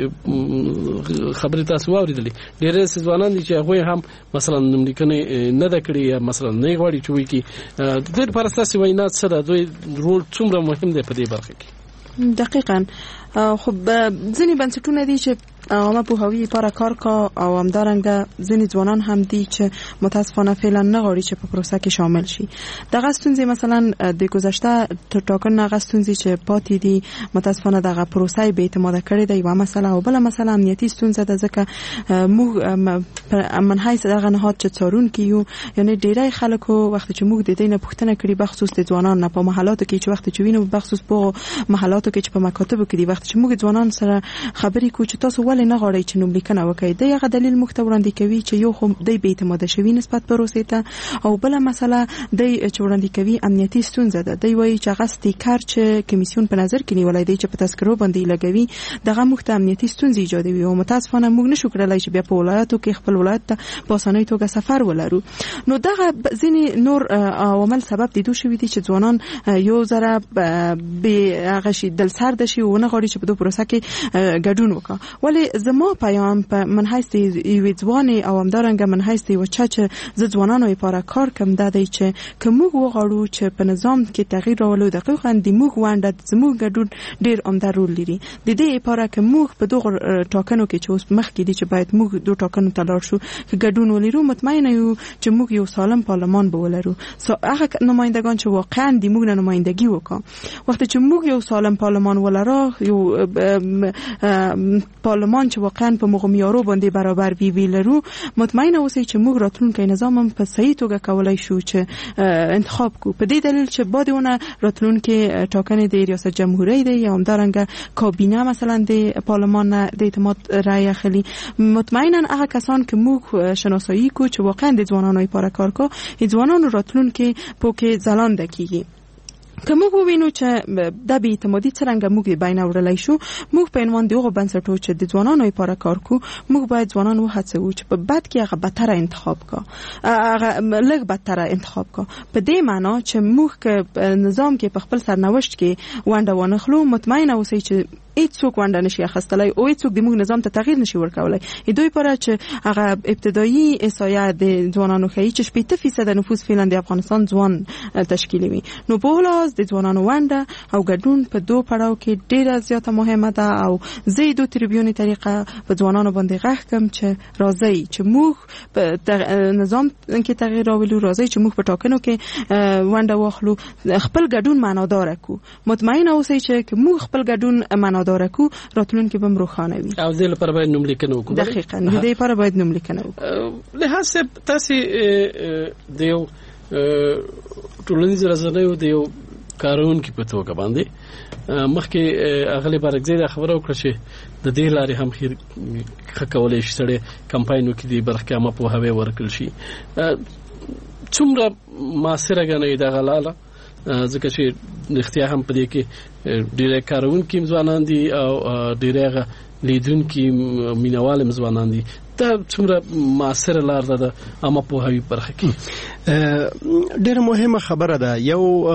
اوریدونکو خبرې تاسو واوریدلې ډېرې ځوانان دي چې هغه هم مثلا نملیکنې نه د کړی مثلا نه غواړي چې وي کې د دې لپاره تاسو وینا سره دوی څومره مهم دی په دې برخه کې دقیقاً خب ځینې بنسټونه دي چې عامه پوهاوی لپاره کار کا او همدارنګه ځینې ځوانان هم دي چې متاسفانه فعلا نه غواړي چې په پروسه کې شامل شي دغه ستونزې مثلا د گذشته تر ټاکنې هغه ستونزې چې پاتې دي متاسفانه دغه پروسه به اعتماد کړی دی یو مسله او بل مسله امنیتي ستونزه ده ځکه موږ من حیث دغه نهاد چې څارون کیو یعنی ډیری خلکو وخت چې موږ د دې نه پوښتنه کړې بخصوص د ځوانانو په محلاتو کې چې وخت چې وینو بخصوص په محلاتو کې چې په مکاتبو کې دي وخت چې موږ ځوانان سره خبرې کوو چې تاسو ولې نه غواړئ چې نوملیکنه وکړئ د هغه دلیل موږ ته وړاندې کوي چې یو خو د بې اعتماده شوي نسبت پروسې ته او بل مسله د چې وړاندې کوي امنیتي ستونزه ده دی وایي چې هغه سټیکر چې کمیسیون په نظر کې نیولای دی چې په تذکرو باندې لګوي دغه موږ ته امنیتي ستونزې ایجادوي او متاسفانه موږ نشو کړلای چې بیا په ولایتو کې خپل ولایت ته په اسانۍ توګه سفر ولرو نو دغه ځینې نور عوامل سبب دي دوی شوي دي چې ځوانان یو ذره به هغه شي دل سرد شي او نه غواړي چې په دغه پروسه کې ګډون وکړي ولې زما پیام په من حیث یو ځوان او همدارنګه من حیث یو چا ز ځوانانو لپاره کار کوم د دې چې کوم وغواړو چې په نظام کې تغییر راولو دقیقاً د موږ وانډه زموږ ګډون ډیر عمده رول لري د دې لپاره چې موږ په دغه ټاکنو کې چې اوس مخکې دي چې باید موږ دوه ټاکنو ته لاړ شو چې ګډون ولرو مطمئن یو چې موږ یو سالم پارلمان به ولرو سو هغه نمائندگان چې واقعا د موږ نه نمائندګي وکړي وخت چې موږ یو سالم پارلمان ولرو یو پارلمان چې واقعا په موږ معیارو باندې برابر وی ویلرو مطمئن اوسئ چې موږ راتلونکي نظام هم په صحیح توګه کولای شو چې انتخاب کو په دې دلیل چې بعدونه راتلونکي ټاکنې د ریاست جمهوریت دی یا هم دارنګه کابینه مثلا د پارلمان د اعتماد رای اخلي مطمئنا هغه کسان که موږ شناسایی کو چې واقعا د ځوانانو لپاره کار کو ځوانانو راتلونکي پوکې ځلانده کیږي که موږ ووینو چې د بې اعتمادي څرنګه موږ د بین وړلای شو موږ په عنوان د هغو بنسټو چې د ځوانانو لپاره کار کوو موږ باید ځوانان وهڅوو چې په بد کې هغه بدتره انتخاب کا هغه لږ بدتره انتخاب کا په دې معنی چې موږ که نظام کې په خپل سرنوشت کې ونډه وانخلو مطمئن اوسئ چې هیڅوک ونډه نشي اخیستلای او هیڅوک د موږ نظام ته تغییر نشي ورکولای. دوی لپاره چې هغه ابتدایي احصایه د ځوانانو ښیي چې شپږ فیصد نفوس فعلا د افغانستان ځوان تشکیلوي. نو په لاس د ځوانانو ونډه او ګډون په دوه پړاو کې ډیره زیاته مهمه ده او زه د تریبیون طریقه په ځوانانو باندې غږ کوم چې راځي چې موږ په نظام کې تغییر راولو، راځي چې موږ په ټاکنو کې ونډه واخلو، خپل ګډون معنادار کو. مطمئن اوسئ چې موږ خپل ګډون معنادار کو، راتلونکي به روښانه وي. او دې لپاره باید نوم لیکنه وکړو. دقیقاً دې لپاره باید نوم لیکنه وکړو. له حساب تاسو د یو ټولنیز رسنیو د یو کارونکو په توګه باندې مخکې اغلی بارکزی دا خبره وکړه چې د دې لارې هم خیر خکولې شي سره کمپاینو کې دی برخه په هوی ورکل شي. څومره ماسره غنې دا غلاله ځکه چې اختیار هم پدې کې ډیره کارونکو ځوانان دي او ډیره لیدونکو مینوال ځوانان دي. دا څومره ماسره لار ده اما په هوی برخه کې ډېر مهمه خبره ده. یو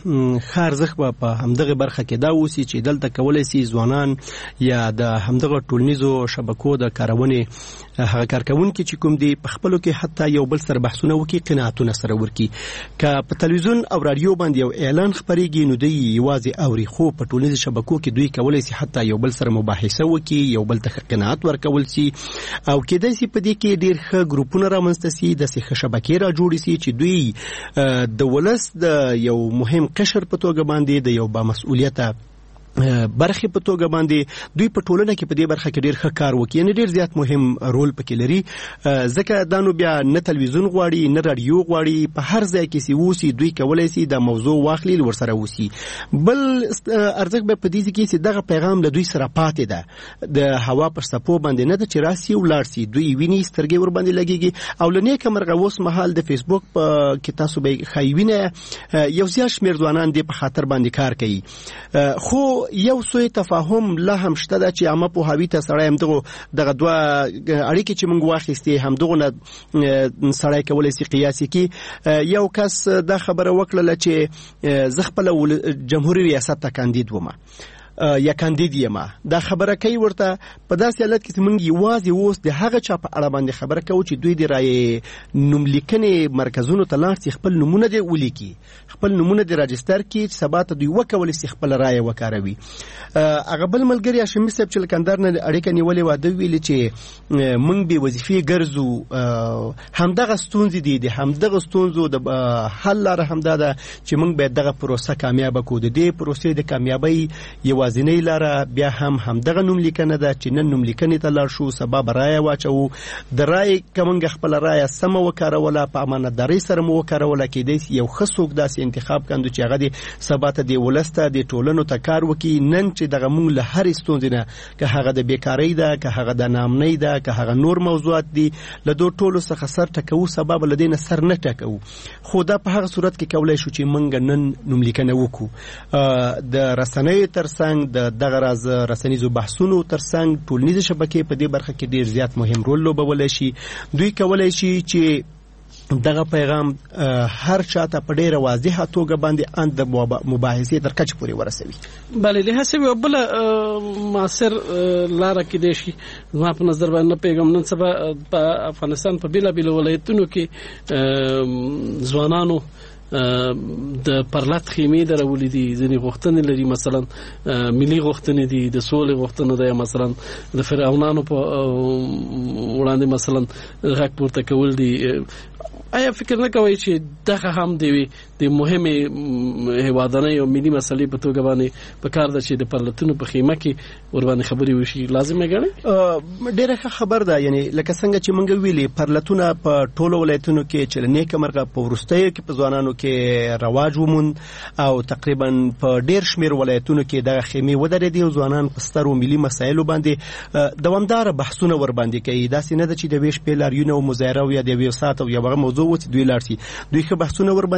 خارزخ په همدغه برخه کې دا اوسي چې دلته کولای شي ځوانان یا د همدغه ټولنیزو شبکو د کارونې هغه کارکونکو چې کوم دي په خپلو کې حتی یو بل سره بحثونه وکړي، قناعتونه سره ورکړي. که په تلویزیون او رادیو باندې یو اعلان خپرېږي نو دوی یوازې اوري، خو په ټولنیزو شبکو کې دوی کولای شي حتی یو بل سره مباحثه وکړي، یو بل ته قناعت ورکول شي او کېدای شي په دې کې ډېر ښه ګروپونه رامنځته شي، داسې ښه شبکې را جوړې شي چې دوی د ولس د یو مهم قشر په توګه باندې د یو بامسؤلیته برخه په توګه باندې دوی په ټولنه کې په دې برخه کې ډیر ښه کار وکړي، یعنی ډیر زیات مهم رول پکې لري. ځکه دا نو بیا نه تلویزیون غواړي نه رادیو غواړي، په هر ځای کې سی ووسی دوی کولای شي د موضوع واخلي ورسره ووسی. بل ارزښت به په دې کې چې دغه پیغام له دوی سره پاتې ده، د هوا پر سپو باندې نه د چې راسي او لاړ سي، دوی ویني سترګې ور باندې لګيږي. او لنیک مرغه اوس مهال د فیسبوک په کې تاسو به خایوینه یو زیات شمیر ځوانان دې په خاطر باندې کار کوي، خو یو سوی تفاهم لا هم شته چې عامه په هوی ته سړی هم دغه دغه دوه اړیکې چې موږ واخیستې هم دغه نه سړی کولای شي قیاس کی. یو کس دا خبره وکړه چې زه خپل جمهوریت ریاست ته کاندید وم یا کاندید یم، دا خبره کوي ورته په داسې حالت کې چې موږ یوازې اوس د هغه چا په اړه باندې خبره کوو چې دوی د رای نوملیکنې مرکزونو ته لاړ شي، خپل نمونه دې ولیکي، خپل نمونه دې راجستر کړي چې سبا ته دوی وکولی شي خپل رای وکاروي. هغه بل ملګری هاشمي صاحب چې له کندهار نه اړیکه نیولې وه، ده ویلي چې موږ بې وظیفې ګرځو. همدغه ستونزې دي، د همدغه ستونزو د حل لاره همدا ده چې موږ باید دغه پروسه کامیابه کړو. د دې پروسې د کامیابۍ یو ځینې لاره بیا هم همدغه نوم لیکنه ده چې نن نوم لیکنې ته لاړ شو، سبا به رایه واچوو. د رایې که موږ خپله رایه سمه وکاروله، په امانتدارۍ سره مو وکاروله، کېدای شي یو ښه څوک داسې انتخاب کاندو چې هغه د سبا ته د ولس ته د ټولنو ته کار وکړي. نن چې دغه موږ له هرې ستونزې نه، که هغه د بیکارۍ ده، که هغه د ناامنۍ ده، که هغه نور موضوعات دي، له دو ټولو څخه سر ټکوو، سبا به له دې نه سر نه ټکوو. خو دا په هغه صورت کې کولی شو چې موږ نن نوم لیکنه وکړو. د رسنیو تر څنګ د دغه راز رسنیزو بحثونو ترڅنګ ټولنیزه شبکې په دې برخه کې ډیر زیات مهم رول لوبولی شي. دوی کولی شي چې دغه پیغام هر چاته په ډیره واضحه توګه باندې اند د مباحثې تر کچ پورې ورسوي. بله له هڅه بل معاصر لاره کې دی شي زما په نظر باندې پیغام نن سبا په افغانستان په بیلا بیل ولایتونو کې ځوانانو د پرلط خیمه درولې دي، ځینې غوښتنې لري، مثلا ملي غوښتنې دي، د سولې غوښتنه ده، مثلا د فرعونانو په وړاندې مثلا غږ پورته کول دي. آیا فکر نه کوي چې دغه هم دی د مهمه هوادانه او ملي مسلې په توګه باندې په کار ده چې د پرلطونو په خیمه کې ور باندې خبرې وشي لازمه ګڼي؟ ډیره ښه خبر ده، یعنی لکه څنګه چې مونږ ویلي پرلطونه په ټولو ولایتونو کې چې نیک مرغه په ورستیو کې په ځوانانو کې رواج وموند او تقریبا په ډیر شمیر ولایتونو کې دغه خیمه ودرېدې او ځوانان په سترو ملي مسایلو باندې دوامدار بحثونه ور باندې کوي. داسې نه ده چې د ویش په لاریونه او مظاهره او یا د ویو سات او یا هغه موضوع و چې دوی لاړ شي، دوی ښه بحثونه ور باندې کوي. د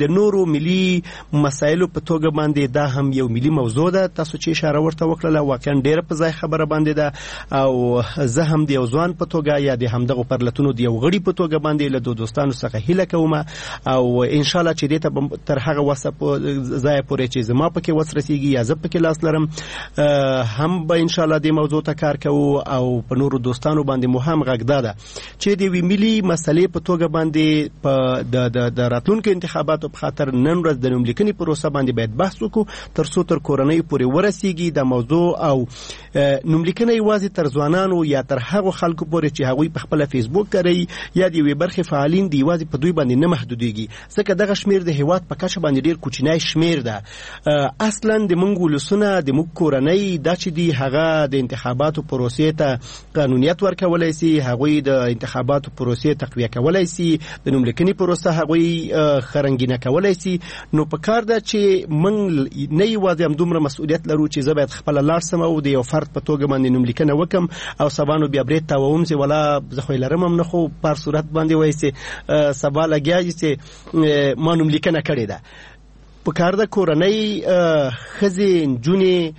د نورو ملي مسایلو په توګه باندې دا هم یو ملي موضوع ده. تاسو چې اشاره ورته وکړه واقعا ډیره په ځای خبره باندې ده او زه هم د یو ځوان په توګه یا د همدغه پرلتونو د یو غړي په توګه باندې له دوستانو څخه هیله کوم او ان شاء الله چې دې ته تر هغه وسه ځای پورې چې زما پکې وس رسیږي یا زه پکې لاس لرم هم به ان شاء الله د موضوع ته کار کوو او په نورو دوستانو باندې مهم غږ ده چې د وی ملي مسلې په توګه باندې په د د راتلونکو انتخاباتو په خاطر نن ورځ د نوملیکنې پروسه باندې باید بحث وکړو تر څو تر کورنۍ پورې ورسیږي د موضوع او نوملیکنه یوازې تر ځوانانو یا تر هغو خلکو پورې چې هغوی په خپل فیسبوک کوي یا د یوې برخې فعالین دی یوازې په دوی باندې نه محدودېږي ځکه دغه شمیر د هیواد په کچه باندې ډیر کوچنی شمیر ده. اصلا د موږ ولسونه د موږ کورنۍ دا چې دی هغه د انتخاباتو پروسې ته قانونیت ورکولی سي هغوی د انتخاباتو پروسې تقویه کولی سي د نوملیکنې پروسه هغوی خرنګینه کولی سي. نو په کار ده چې موږ نه یوازې همدومره مسؤلیت لرو چې زه باید خپله لاړ سم او د یو فرد په توګه باندې نوملیکنه وکم او سبا نو بیا برید تاووم چې ولا زه خو یې لرم هم نه خو په هر صورت باندې وایي چې سبا لګیا یي چې ما نوملیکنه کړې ده. په کار ده کورنۍ ښځې نجونې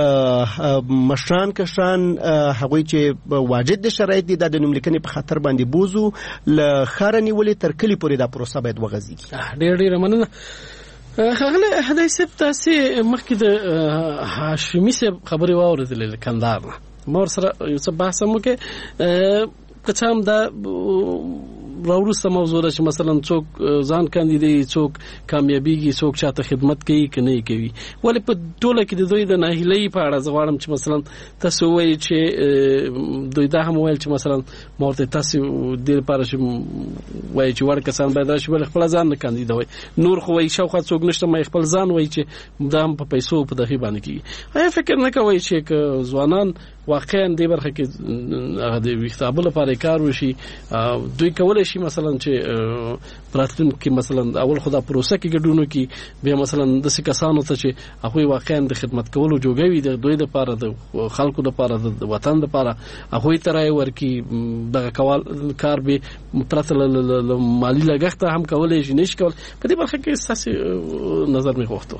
مشران کشران هغوی چې واجد د شرایط دي د نوملیکنې په خاطر باندې بوزو له ښاره نیولې تر کلي پورې دا پروسه باید وغځېږي. ډېر ډېره مننه. هغه هدای صاحب تاسې مخکې د هاشمي صاحب خبرې واورېدلې له کندهار نه ما ورسره یو څه بحث هم وکړی که څه هم دا راوروسته موضوع ده چې مثلا څوک ځان کاندیدي څوک کامیابیږي څوک چاته خدمت کوي که نه کوي ولې په ټوله کې د دوی د ناهیلۍ په اړه زه غواړم چې مثلا تاسو ووایئ چې دوی دا هم وویل چې مثلا ما ورته تاسې دې لپاره چې وایي چې وړ کسان باید راشي بلې خپله ځان نه کاندیدوئ نور خو وایي شاوخوا څوک نشته ما خپل ځان وایي چې دا هم په پیسو په دغې باندې کېږي. آیا فکر نه کوئ چې که ځوانان واقعا دې برخه کې د ویښتابه لپاره کار وشي دوی کولی شي مثلا چې راتلونکي مثلا اول خدا پروسه کې ګډون وکړي بیا مثلا داسې کسانو ته چې هغوی واقعا د خدمت کولو جوګه وي د دوی دپاره د خلکو دپاره د وطن دپاره هغوی ته رایې ورکړي دغه کار به پرته له مالي لګښته هم کولی شي نه شي کولی. په دې برخه کې ستاسې نظر مې غوښتو.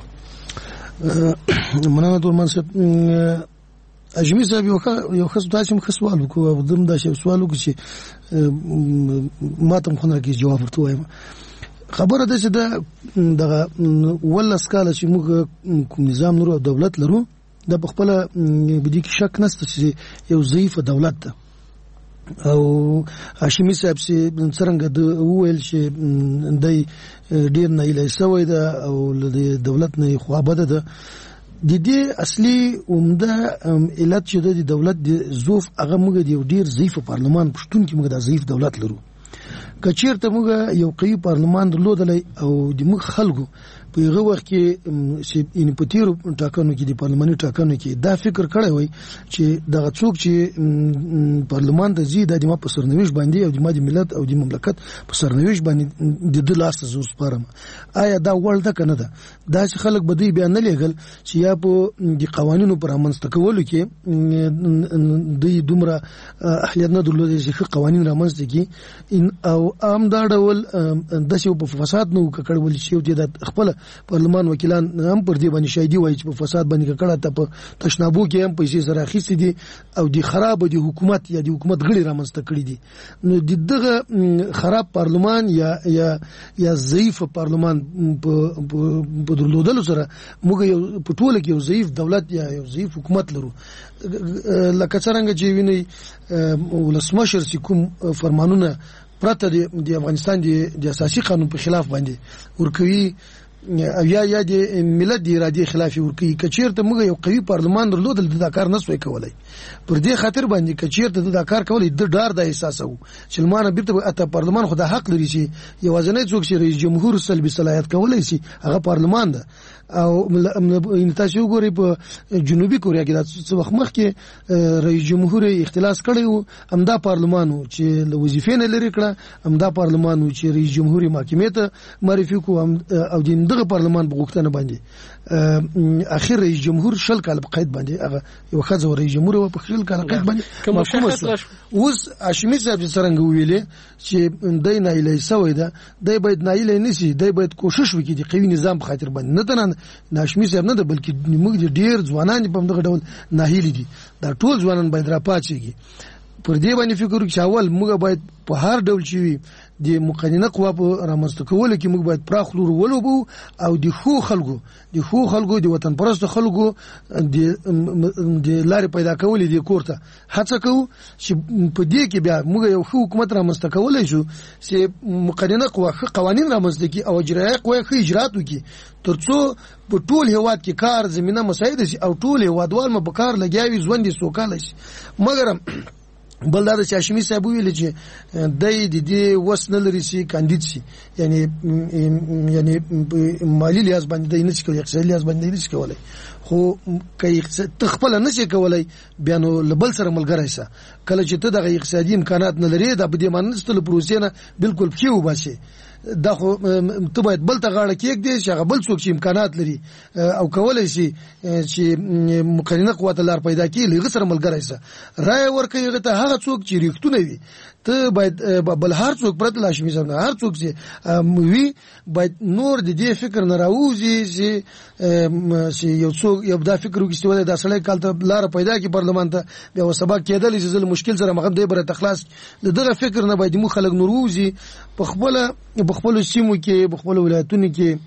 مننه تورمان صاحب. اجمي صاحب یو یو خاص تاسو هم سوال وکړو او دم دا سوال وکړو چې ما ته خو نه کې جواب ورته وایم. خبره ده چې دا دغه ولس کاله چې موږ کوم نظام لرو او دولت لرو دا په خپل بدی کې شک نشته چې یو ضعیف دولت ده او هاشمي صاحب چې څنګه د وویل چې دای ډیر نه ایله سوی ده او د دولت نه خو ابد ده د دې اصلي عمده علت چې د دولت د ضعف هغه موږ د یو ډیر ضعیف پارلمان پښتون کې موږ د ضعیف دولت لرو. کچیرته موږ یو قوي پارلمان درلودلای او د موږ خلکو په هغه وخت کې چې ان په تیر ټاکنو کې د پارلماني ټاکنو کې دا فکر کړی وای چې دغه څوک چې پارلمان ته ځي د ما په سرنويش باندې او د ما د ملت او د مملکت په سرنويش باندې د د لاس زو سپارم. آیا دا ول ده کنه ده دا چې خلک بدوی بیان نه لګل چې یا په د قوانینو پر امنست کولو کې د دومره اهلیت نه درلودي چې قوانین رامنځته کی او عام دا ډول د شی په فساد نو کړول شي د خپل پارلمان وکیلان هم پر دې باندې شاهدي وایي چې په فساد باندې کړه ته په تشنابو کې هم پیسې سره اخیستې دي او د خراب د حکومت یا د حکومت غړي رامنځته کړي دي. نو دغه خراب پارلمان یا یا یا ضعیف پارلمان په درلودلو سره موږ یو په ټوله کې یو ضعیف دولت یا یو ضعیف حکومت لرو. لکه څنګه چې ویني ولسمشر چې کوم فرمانونه پرته د افغانستان د اساسي قانون په خلاف باندې ورکوي او یا یا د ملت د ارادې خلاف ورکوي کچیرته موږ یو قوي پارلمان درلودل د کار نه سوی کولای پر دې خاطر باندې کچیرته د کار کولای د ډار د احساس وو چې لمانه بیرته اته پارلمان خو د حق لري چې یوازنی څوک چې رئیس جمهور سلبي صلاحیت کولای شي هغه پارلمان ده. او تاسو وګورئ په جنوبي کوریا کې د څه وخت مخکې رئیس جمهور اختلاس کړی وو همدا پارلمان وو چې له وظیفې نه لري کړه همدا پارلمان وو چې رئیس جمهور محکمې ته معرفي کو او دغه پارلمان په غوښتنه باندې اخر رئیس جمهور شل کال په قید باندې هغه یو خزه رئیس جمهور په شل کال قید باندې محکوم شو. اوس هاشمي صاحب څنګه ویلې چې دای نه ایله سوی ده دای باید نه ایله نسی دای باید کوشش وکړي د قوي نظام په خاطر باندې نه تنه هاشمي صاحب نه ده بلکې موږ ډیر ځوانان په دغه ډول ناهیلي دي دا ټول ځوانان باید را پاتېږي. پر دې باندې فکر وکړو چې اول موږ باید په هر ډول چې د مقننه قوا په رامنځته کولو کې موږ باید پراخ لور ولوبو او د خو خلکو د خو خلکو د وطن پرست خلکو د د لارې پیدا کولې د کوړه هڅه کوو چې په دې کې بیا موږ یو حکومت رامنځته کولای شو چې مقننه قوا قوانين رامنځته کی او اجرایي قوا خو اجرات وکړي ترڅو په ټول هیواد کې کار زمينه مساعد شي او ټول هیوادوال مو په کار لګیاوي ژوند سوکاله شي. مګر بل دا چې هاشمي صاحب ویل چې د دې وسنه لري چې کاندید شي یعنی یعنی مالی لیاز باندې نه شي کولای اقتصادي لیاز باندې نه شي کولای خو کای تخپل نه شي کولای بیا نو لبل سره ملګری شه کله چې ته د اقتصادي امکانات نه لري دا به دې معنی ستل پروسې نه بالکل پخیو باسي دا خو ته باید بل ته غاړه کېږ دې چې بل څوک چې امکانات لري او کولای شي چې مقننه قوت لار پیدا کړي لږ سره ملګری شه رائے ورکړي هغه ته هغه څوک چې ریښتونه وي ته باید بل هر څوک پرته لاشمي زم هر څوک چې وی باید نور د دې فکر نه راوځي چې یو څوک یو دا فکر وکړي دا سړی کال ته لار پیدا کړي پارلمان ته بیا سبا کېدل چې زل مشکل سره مخ دې بره تخلاص دغه فکر نه باید مو خلک نوروزي په خپل په خپل سیمو کې په خپل ولایتونو کې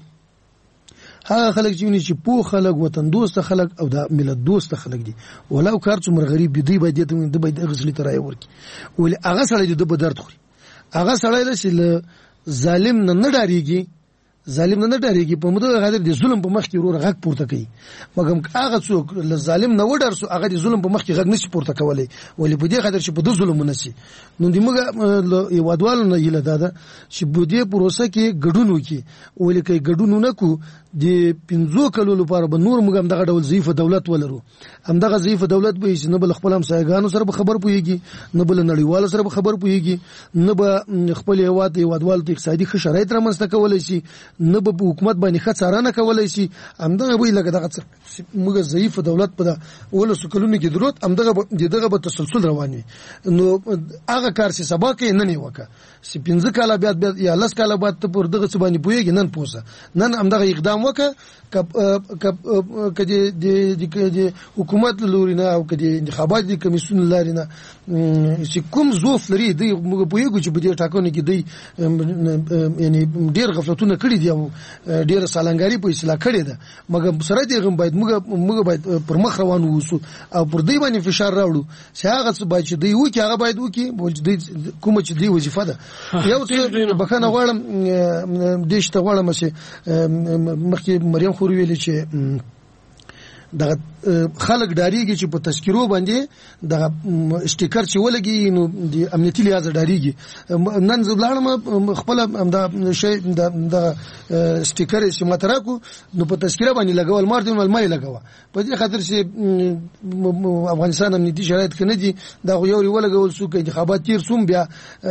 هغه خلک چې په خلک وطن دوست خلک او د ملت دوست خلک دي ولو کار څومره غریب دی باید د باید غسلی ترای ورکی ول هغه سړی د بدرت خوري هغه سړی چې ظالم نه نه ډاریږي ظالم نه ډاریږي په موږ غاډر د ظلم په مخ کې ورور غږ پورته کوي مګم هغه څوک له ظالم نه وډر سو هغه د ظلم په مخ کې غږ نشي پورته کولای ولې په دې خاطر چې په د ظلم نشي نو د موږ یو ودوال نه یله داده چې په دې پروسه کې ګډون وکي ولې کې ګډون نه کو د پنځو کلو لپاره به نور موږ هم دغه ډول ضعیف دولت ولرو هم دغه ضعیف دولت به چې نه بل خپل هم سایګانو سره خبر پويږي نه بل نړیوال سره خبر پويږي نه به خپل هواد هوادوال د اقتصادي شرایط رامنځته کولای شي نه به حکومت باندې خڅارانه کولای شي هم دغه وی لګه دغه موږ ضعیف دولت په ولو سکلونو کې ضرورت هم دغه دغه به تسلسل رواني نو هغه کار چې سبا کې نه نیوکه چې پنځه کاله بیا یا لس کاله بعد ته پر دغه څه باندې پويږي نن پوسه نن هم دغه اقدام وکړه کب کب کدي د حکومت لورینه او کدي انتخابات د کمیسیون لارینه چې کوم زوف لري د موږ پويږو چې په دې ټاکنو کې دی یعنی ډیر غفلتونه کړی دي او ډیر سالنګاری په اصلاح کړی ده مګر سره دې غم باید موږ موږ باید پر مخ روان ووسو او پر دې باندې فشار راوړو چې هغه څه باید دی وکي هغه باید وکي کوم چې دی وظیفه ده یو څه بخنه غواړم دې شته غواړم چې مخکې مریم خو ویلې چې دغه خلک ډاریږي چې په تذکرو باندې دغه سټیکر چې ولګي نو د امنیتي لیاز ډاریږي نن زبلانم خپل امدا شی د سټیکر چې ماتراکو نو په تذکره باندې لګول مارته ملمای لګوا په دې خاطر چې افغانستان امنیتي شرایط کې نه دي دا یو ولګول سو کې انتخابات تیر سوم بیا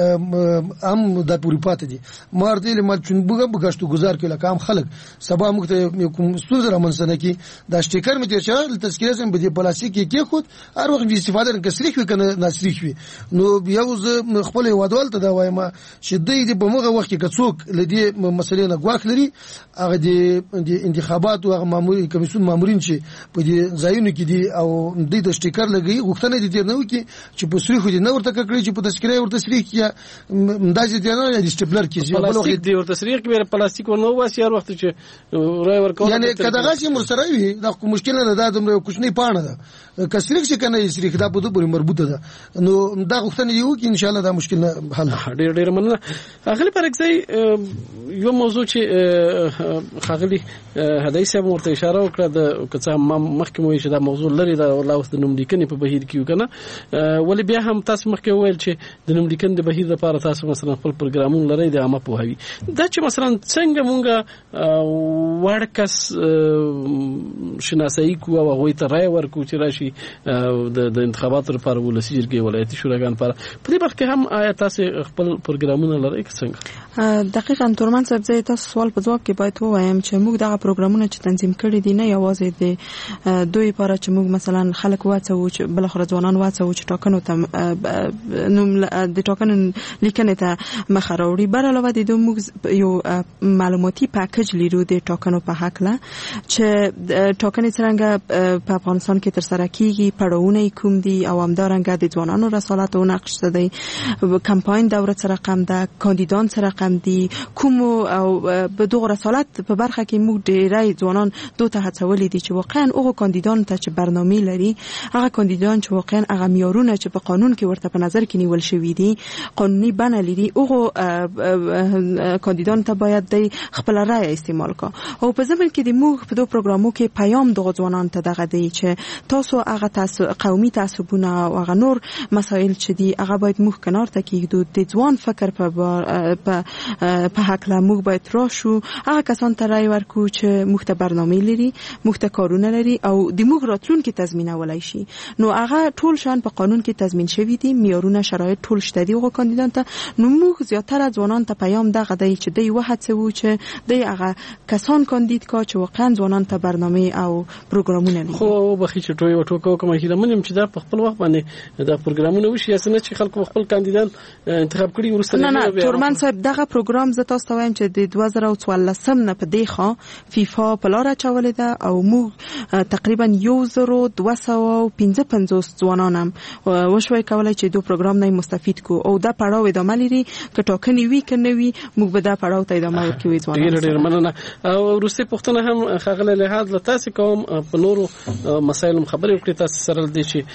هم د پوری پات دي مارته لمل چنبوګه بغشتو گزار کله کام خلک سبا مخته کوم سوزر امنسنه کې دا سټیکر مې چې تذکره سم به پلاستیک کې خود هر وخت استفاده نه کسریخ وکنه ناسریخ وي نو یو خپل وادوال ته دا وایم چې د دې په موغه وخت کې کڅوک لدی مسلې نه غواخ لري هغه د انتخابات او ماموري کمیسیون مامورین چې په دې ځایونو کې دي او د سټیکر لګي غوښتنه دي نه وکي چې په سریخ دي نه ورته کړی چې په تذکره ورته سریخ یا اندازې دي نه یا سټیپلر کې په پلاستیک دی ورته سریخ کې پلاستیک ورنو واسي هر وخت چې راي ورکول یعنی کداغه چې مرسره وي دا مشکل نه ده د کوچنی پانه ده کسریک چې کنه سریخ دا په دوه مربوطه ده نو دا غوښتنه یو کې ان شاء الله دا مشکل حل ډېر ډېر مننه اخلي پرځای یو موضوع چې خاغلی هداي صاحب ورته اشاره وکړه د کڅه مخکې مو چې دا موضوع لري دا الله واست نوم لیکنې په بهیر کې کنه ولې بیا هم تاسو مخکې وویل چې د نوم لیکنې د بهیر لپاره تاسو مثلا خپل پروګرامونه لري د عامه پوهاوی دا چې مثلا څنګه مونږه ورکس شناسایی مطالعه کوو او هغوی ته رایه ورکوو چې راشي د انتخاباتو لپاره ولسي جرګې ولایتي شوراګانو لپاره. په دې برخه کې هم آیا تاسو خپل پروګرامونه لرئ که څنګه؟ دقیقاً تورمن صاحب زه تاسو سوال په جواب کې باید ووایم چې موږ دغه پروګرامونه چې تنظیم کړي دي نه یوازې د دوی لپاره چې موږ مثلا خلک واڅو چې بل خو ځوانان واڅو چې ټاکنو ته نو د ټاکنو لیکنه ته مخ راوړي، بر علاوه د دوی موږ یو معلوماتي پاکج لرو د ټاکنو په حق له چې ټاکنې څنګه په افغانستان کې تر سره کیږي، پړاوونه کوم دي او همدارنګه د ځوانانو رسالت او نقش دی، کمپاین دوره سره رقم ده، کاندیدان سره رقم دي، کوم او په دغه رسالت په برخه کې موږ ډیری ځوانان دوه ته هڅولې دي چې واقعا هغه کاندیدان ته چې برنامه لري، هغه کاندیدان چې واقعا هغه معیارونه چې په قانون کې ورته په نظر کې نیول شوی دي قانوني بڼه لري، هغه کاندیدان ته باید د خپل رائے استعمال کا. او په ځمن کې د موږ په دوه پروګرامو کې پیام دغه ځوانان ته دغه دی چې تاسو هغه تاسو قومي تعصبونه او هغه نور مسائل چې دي هغه باید موږ کنار ته کېږدو، د ځوان فکر په په په حق لا موږ باید راشو، هغه کسان ته رائے ورکو چې موږ ته برنامه لري، موږ ته کارونه لري او د موږ راتلونکي تضمینولای شي. نو هغه ټول شان په قانون کې تضمین شوی دي، معیارونه شرایط ټول شته دي هغه کاندیدان ته. نو موږ زیاتره ځوانان ته پیام دغه دی چې دوی وهڅوو چې دوی هغه کسان کاندید کا چې واقعا ځوانان ته برنامه او پروګرامونه لري. خو بخي چې ټوي وټوکو کومه هیله منم چې دا په خپل وخت باندې دا پروګرامونه وشي، اسنه چې خلکو خپل کاندیدان انتخاب کړي ورسته. نه نه تورمن صاحب دغه پروګرام زه تاسو ته وایم چې د دوه زره څوارلس نه په دی خوا فیفا په لار چولې ده او موږ تقریبا یو زره دوه سوه پنځه پنځوس ځوانانم وشوي کولای چې دوه پروګرام نه مستفید کو او دا پړاو ادامه لري که ټاکنې وی کنه وی موږ به دا پړاو ته ادامه ورکوي ځوانان. ډیر ډیر مننه. او روسي پښتنه هم خغله لحاظ له تاسو کوم په نورو مسایلو خبرې وکړي تاسو سره د چې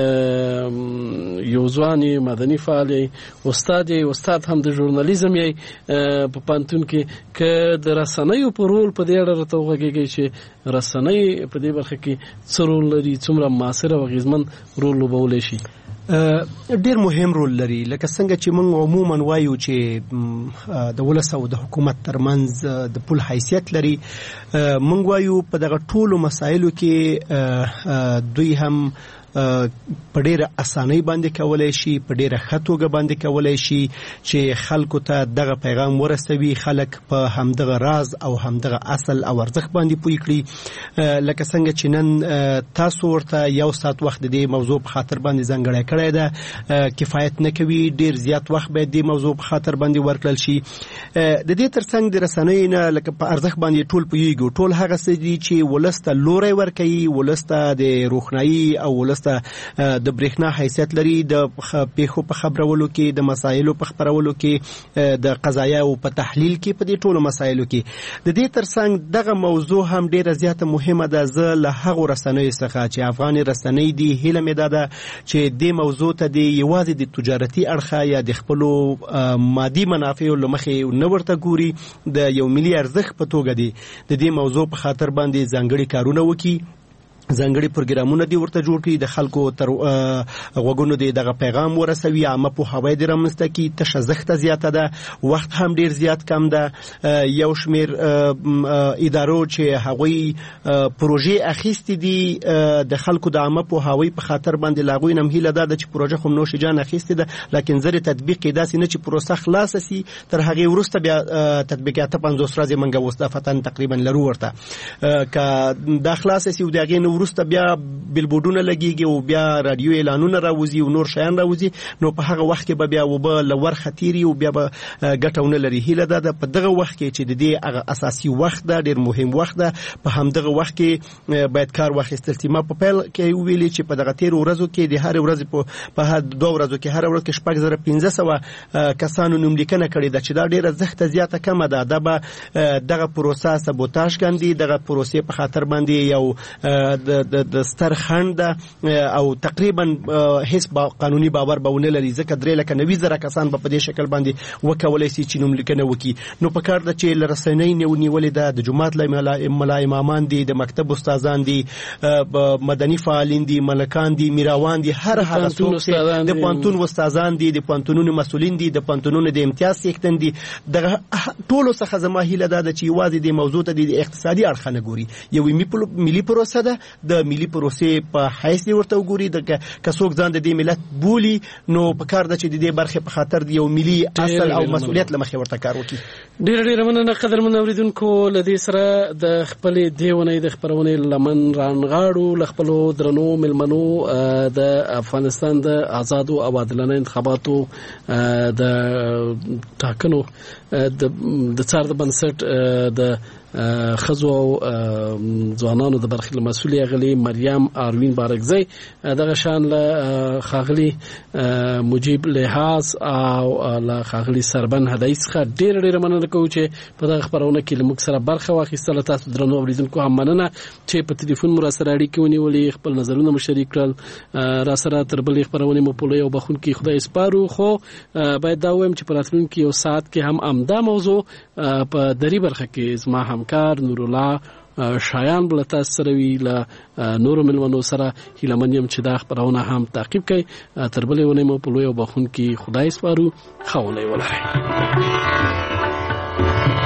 یو ځواني مدني فعال استاد استاد هم د ژورنالیزم یې په پانتون کې ک د رسنیو په رول په دې اړه راته وغږیږي چې رسنۍ په دې برخه کې څه رول لري، څومره موثر او غیزمن رول لوبولی شي؟ ډیر مهم رول لري. لکه څنګه چې موږ عموما وایو چې د ولس او د حکومت ترمنځ د پول حیثیت لري، موږ وایو په دغه ټولو مسایلو کې دوی هم په ډیره اسانۍ باندې کولای شي، په ډیره ښه توګه باندې کولای شي چې خلکو ته دغه پیغام ورسوي، خلک په همدغه راز او همدغه اصل او ارزښت باندې پوه کړي. لکه څنګه چې نن تاسو ورته یو ساعت وخت د دې موضوع په خاطر باندې ځانګړی کړی ده، کفایت نه کوي، ډیر زیات وخت باید دې موضوع په خاطر باندې ورکړل شي. د دې ترڅنګ د رسنیو نه لکه په ارزښت باندې ټول پوهیږو، ټول هغه څه دي چې ولس ته لوری ورکوي، ولس ته د روښنایي او ولس د برېښنا حیثیت لري، د پیښو په خبرولو کې، د مسایلو په خبرولو کې، د قضایا او په تحلیل کې، په دې ټولو مسایلو کې. د دې ترڅنګ دغه موضوع هم ډیره زیاته مهمه ده. زه له هغو رسنیو څخه چې افغان رسنۍ دي هیله مې دا ده چې دې موضوع ته د یوازې د تجارتي اړخه یا د خپلو مادي منافعو له مخې نه ورته ګوري، د یو ملي ارزښت په توګه دي د دې موضوع په خاطر باندې ځانګړي کارونه وکړي، ځانګړي پروګرامونه دی ورته جوړ کړي، د خلکو تر غوږونو دی دغه پیغام ورسوي، عامه پوهاوی دی رامنځته کړي. تشه زښته زیاته ده، وخت هم ډیر زیات کم ده. یو شمیر ادارو چې هغوی پروژې اخیستې دي د خلکو د عامه پوهاوی په خاطر باندې، له هغوی نه هم هیله ده چې پروژه خو نوش جان اخیستې ده، لکن زر تطبیق یې داسې نه چې پروسه خلاصه سي، تر هغې وروسته بیا تطبیق اته پنځوس ورځې موږ اوس دا فتن تقریبا لرو ورته، که دا خلاصه سي او د هغې وروسته بیا بلبورډونه لګیږي او بیا رادیو اعلانونه راوځي او نور شیان راوځي، نو په هغه وخت کې به بیا وبه لور خطیری او بیا به ګټونه لري. هیله ده په دغه وخت کې چې د دې هغه اساسي وخت ده، ډیر مهم وخت ده، په همدغه وخت کې باید کار واخیستل شي. ما په پیل کې ویلي چې په دغه تیر ورځو کې د هر ورځ په په دوه ورځو کې هر ورځ کې شپږ زره پنځه سوه کسانو نوملیکنه کړې ده چې دا ډیره زښته زیاته کمه ده. دا به دغه پروسه سبوتاژ کاندي، دغه پروسې په خاطر باندې یو د د ستر خند او تقریبا هیڅ با قانوني باور به ونه لري، ځکه درې لکه نوي زره کسان به په دې شکل باندې وکولای شي چې نوملیکنه وکړي. نو په کار ده چې له رسنۍ نیولې ده، د جومات ملا امامان دي، د مکتب استادان دي، مدني فعالین دي، ملکان دي، میراوان دي، هر هغه څوک چې د پوهنتون استادان دي، د پوهنتونونو مسؤلین دي، د پوهنتونونو د امتیاز څښتن دي، دغه ټولو څخه زما هیله ده چې یوازې د موضوع ته د اقتصادي اړخ نه ګوري. یو ملي پروسه ده د ملي پروسې په حیث ورته وګوري د کڅوګ ځان د دې ملت بولی نو په کار د چې د دې برخه په خاطر دی یو ملي اصل او مسؤلیت لمخې ورته کار وکړي. ډېر ډېر مننه قدرمن اوریدونکو. لدې سره د خپلې دیونه د خبرونې لمن رانغاړو ل خپل درنو ملمنو د افغانستان د آزادو او عادلانه انتخاباتو د ټاکنو د څار د بنسټ د خزو او ځوانانو د برخې مسؤلیت غلي مریم اروین بارکزی دغه شان له خاغلی مجيب لحاظ او له خاغلی سربن هدایت څخه ډېر ډېر مننه کوم چې په دغه خبرونه کې لمک سره برخه واخیستل. تاسو درنو اوریدونکو هم مننه چې په ټلیفون مو سره اړیکه ونیولې خپل نظرونه مشارک کړل را سره تر بلې خبرونه مو په لوی او بخون کې خدای سپارو. خو باید دا وایم چې په راتلونکي یو ساعت کې هم امدا موضوع په دری برخه کې زما همکار نور الله شایان بل تاسو سره وی له نور ملمنو سره هیلمنیم چې دا خبرونه هم تعقیب کړئ. تر بلې ونه مو په لوی او بخون کې خدای سپارو. خولای ولای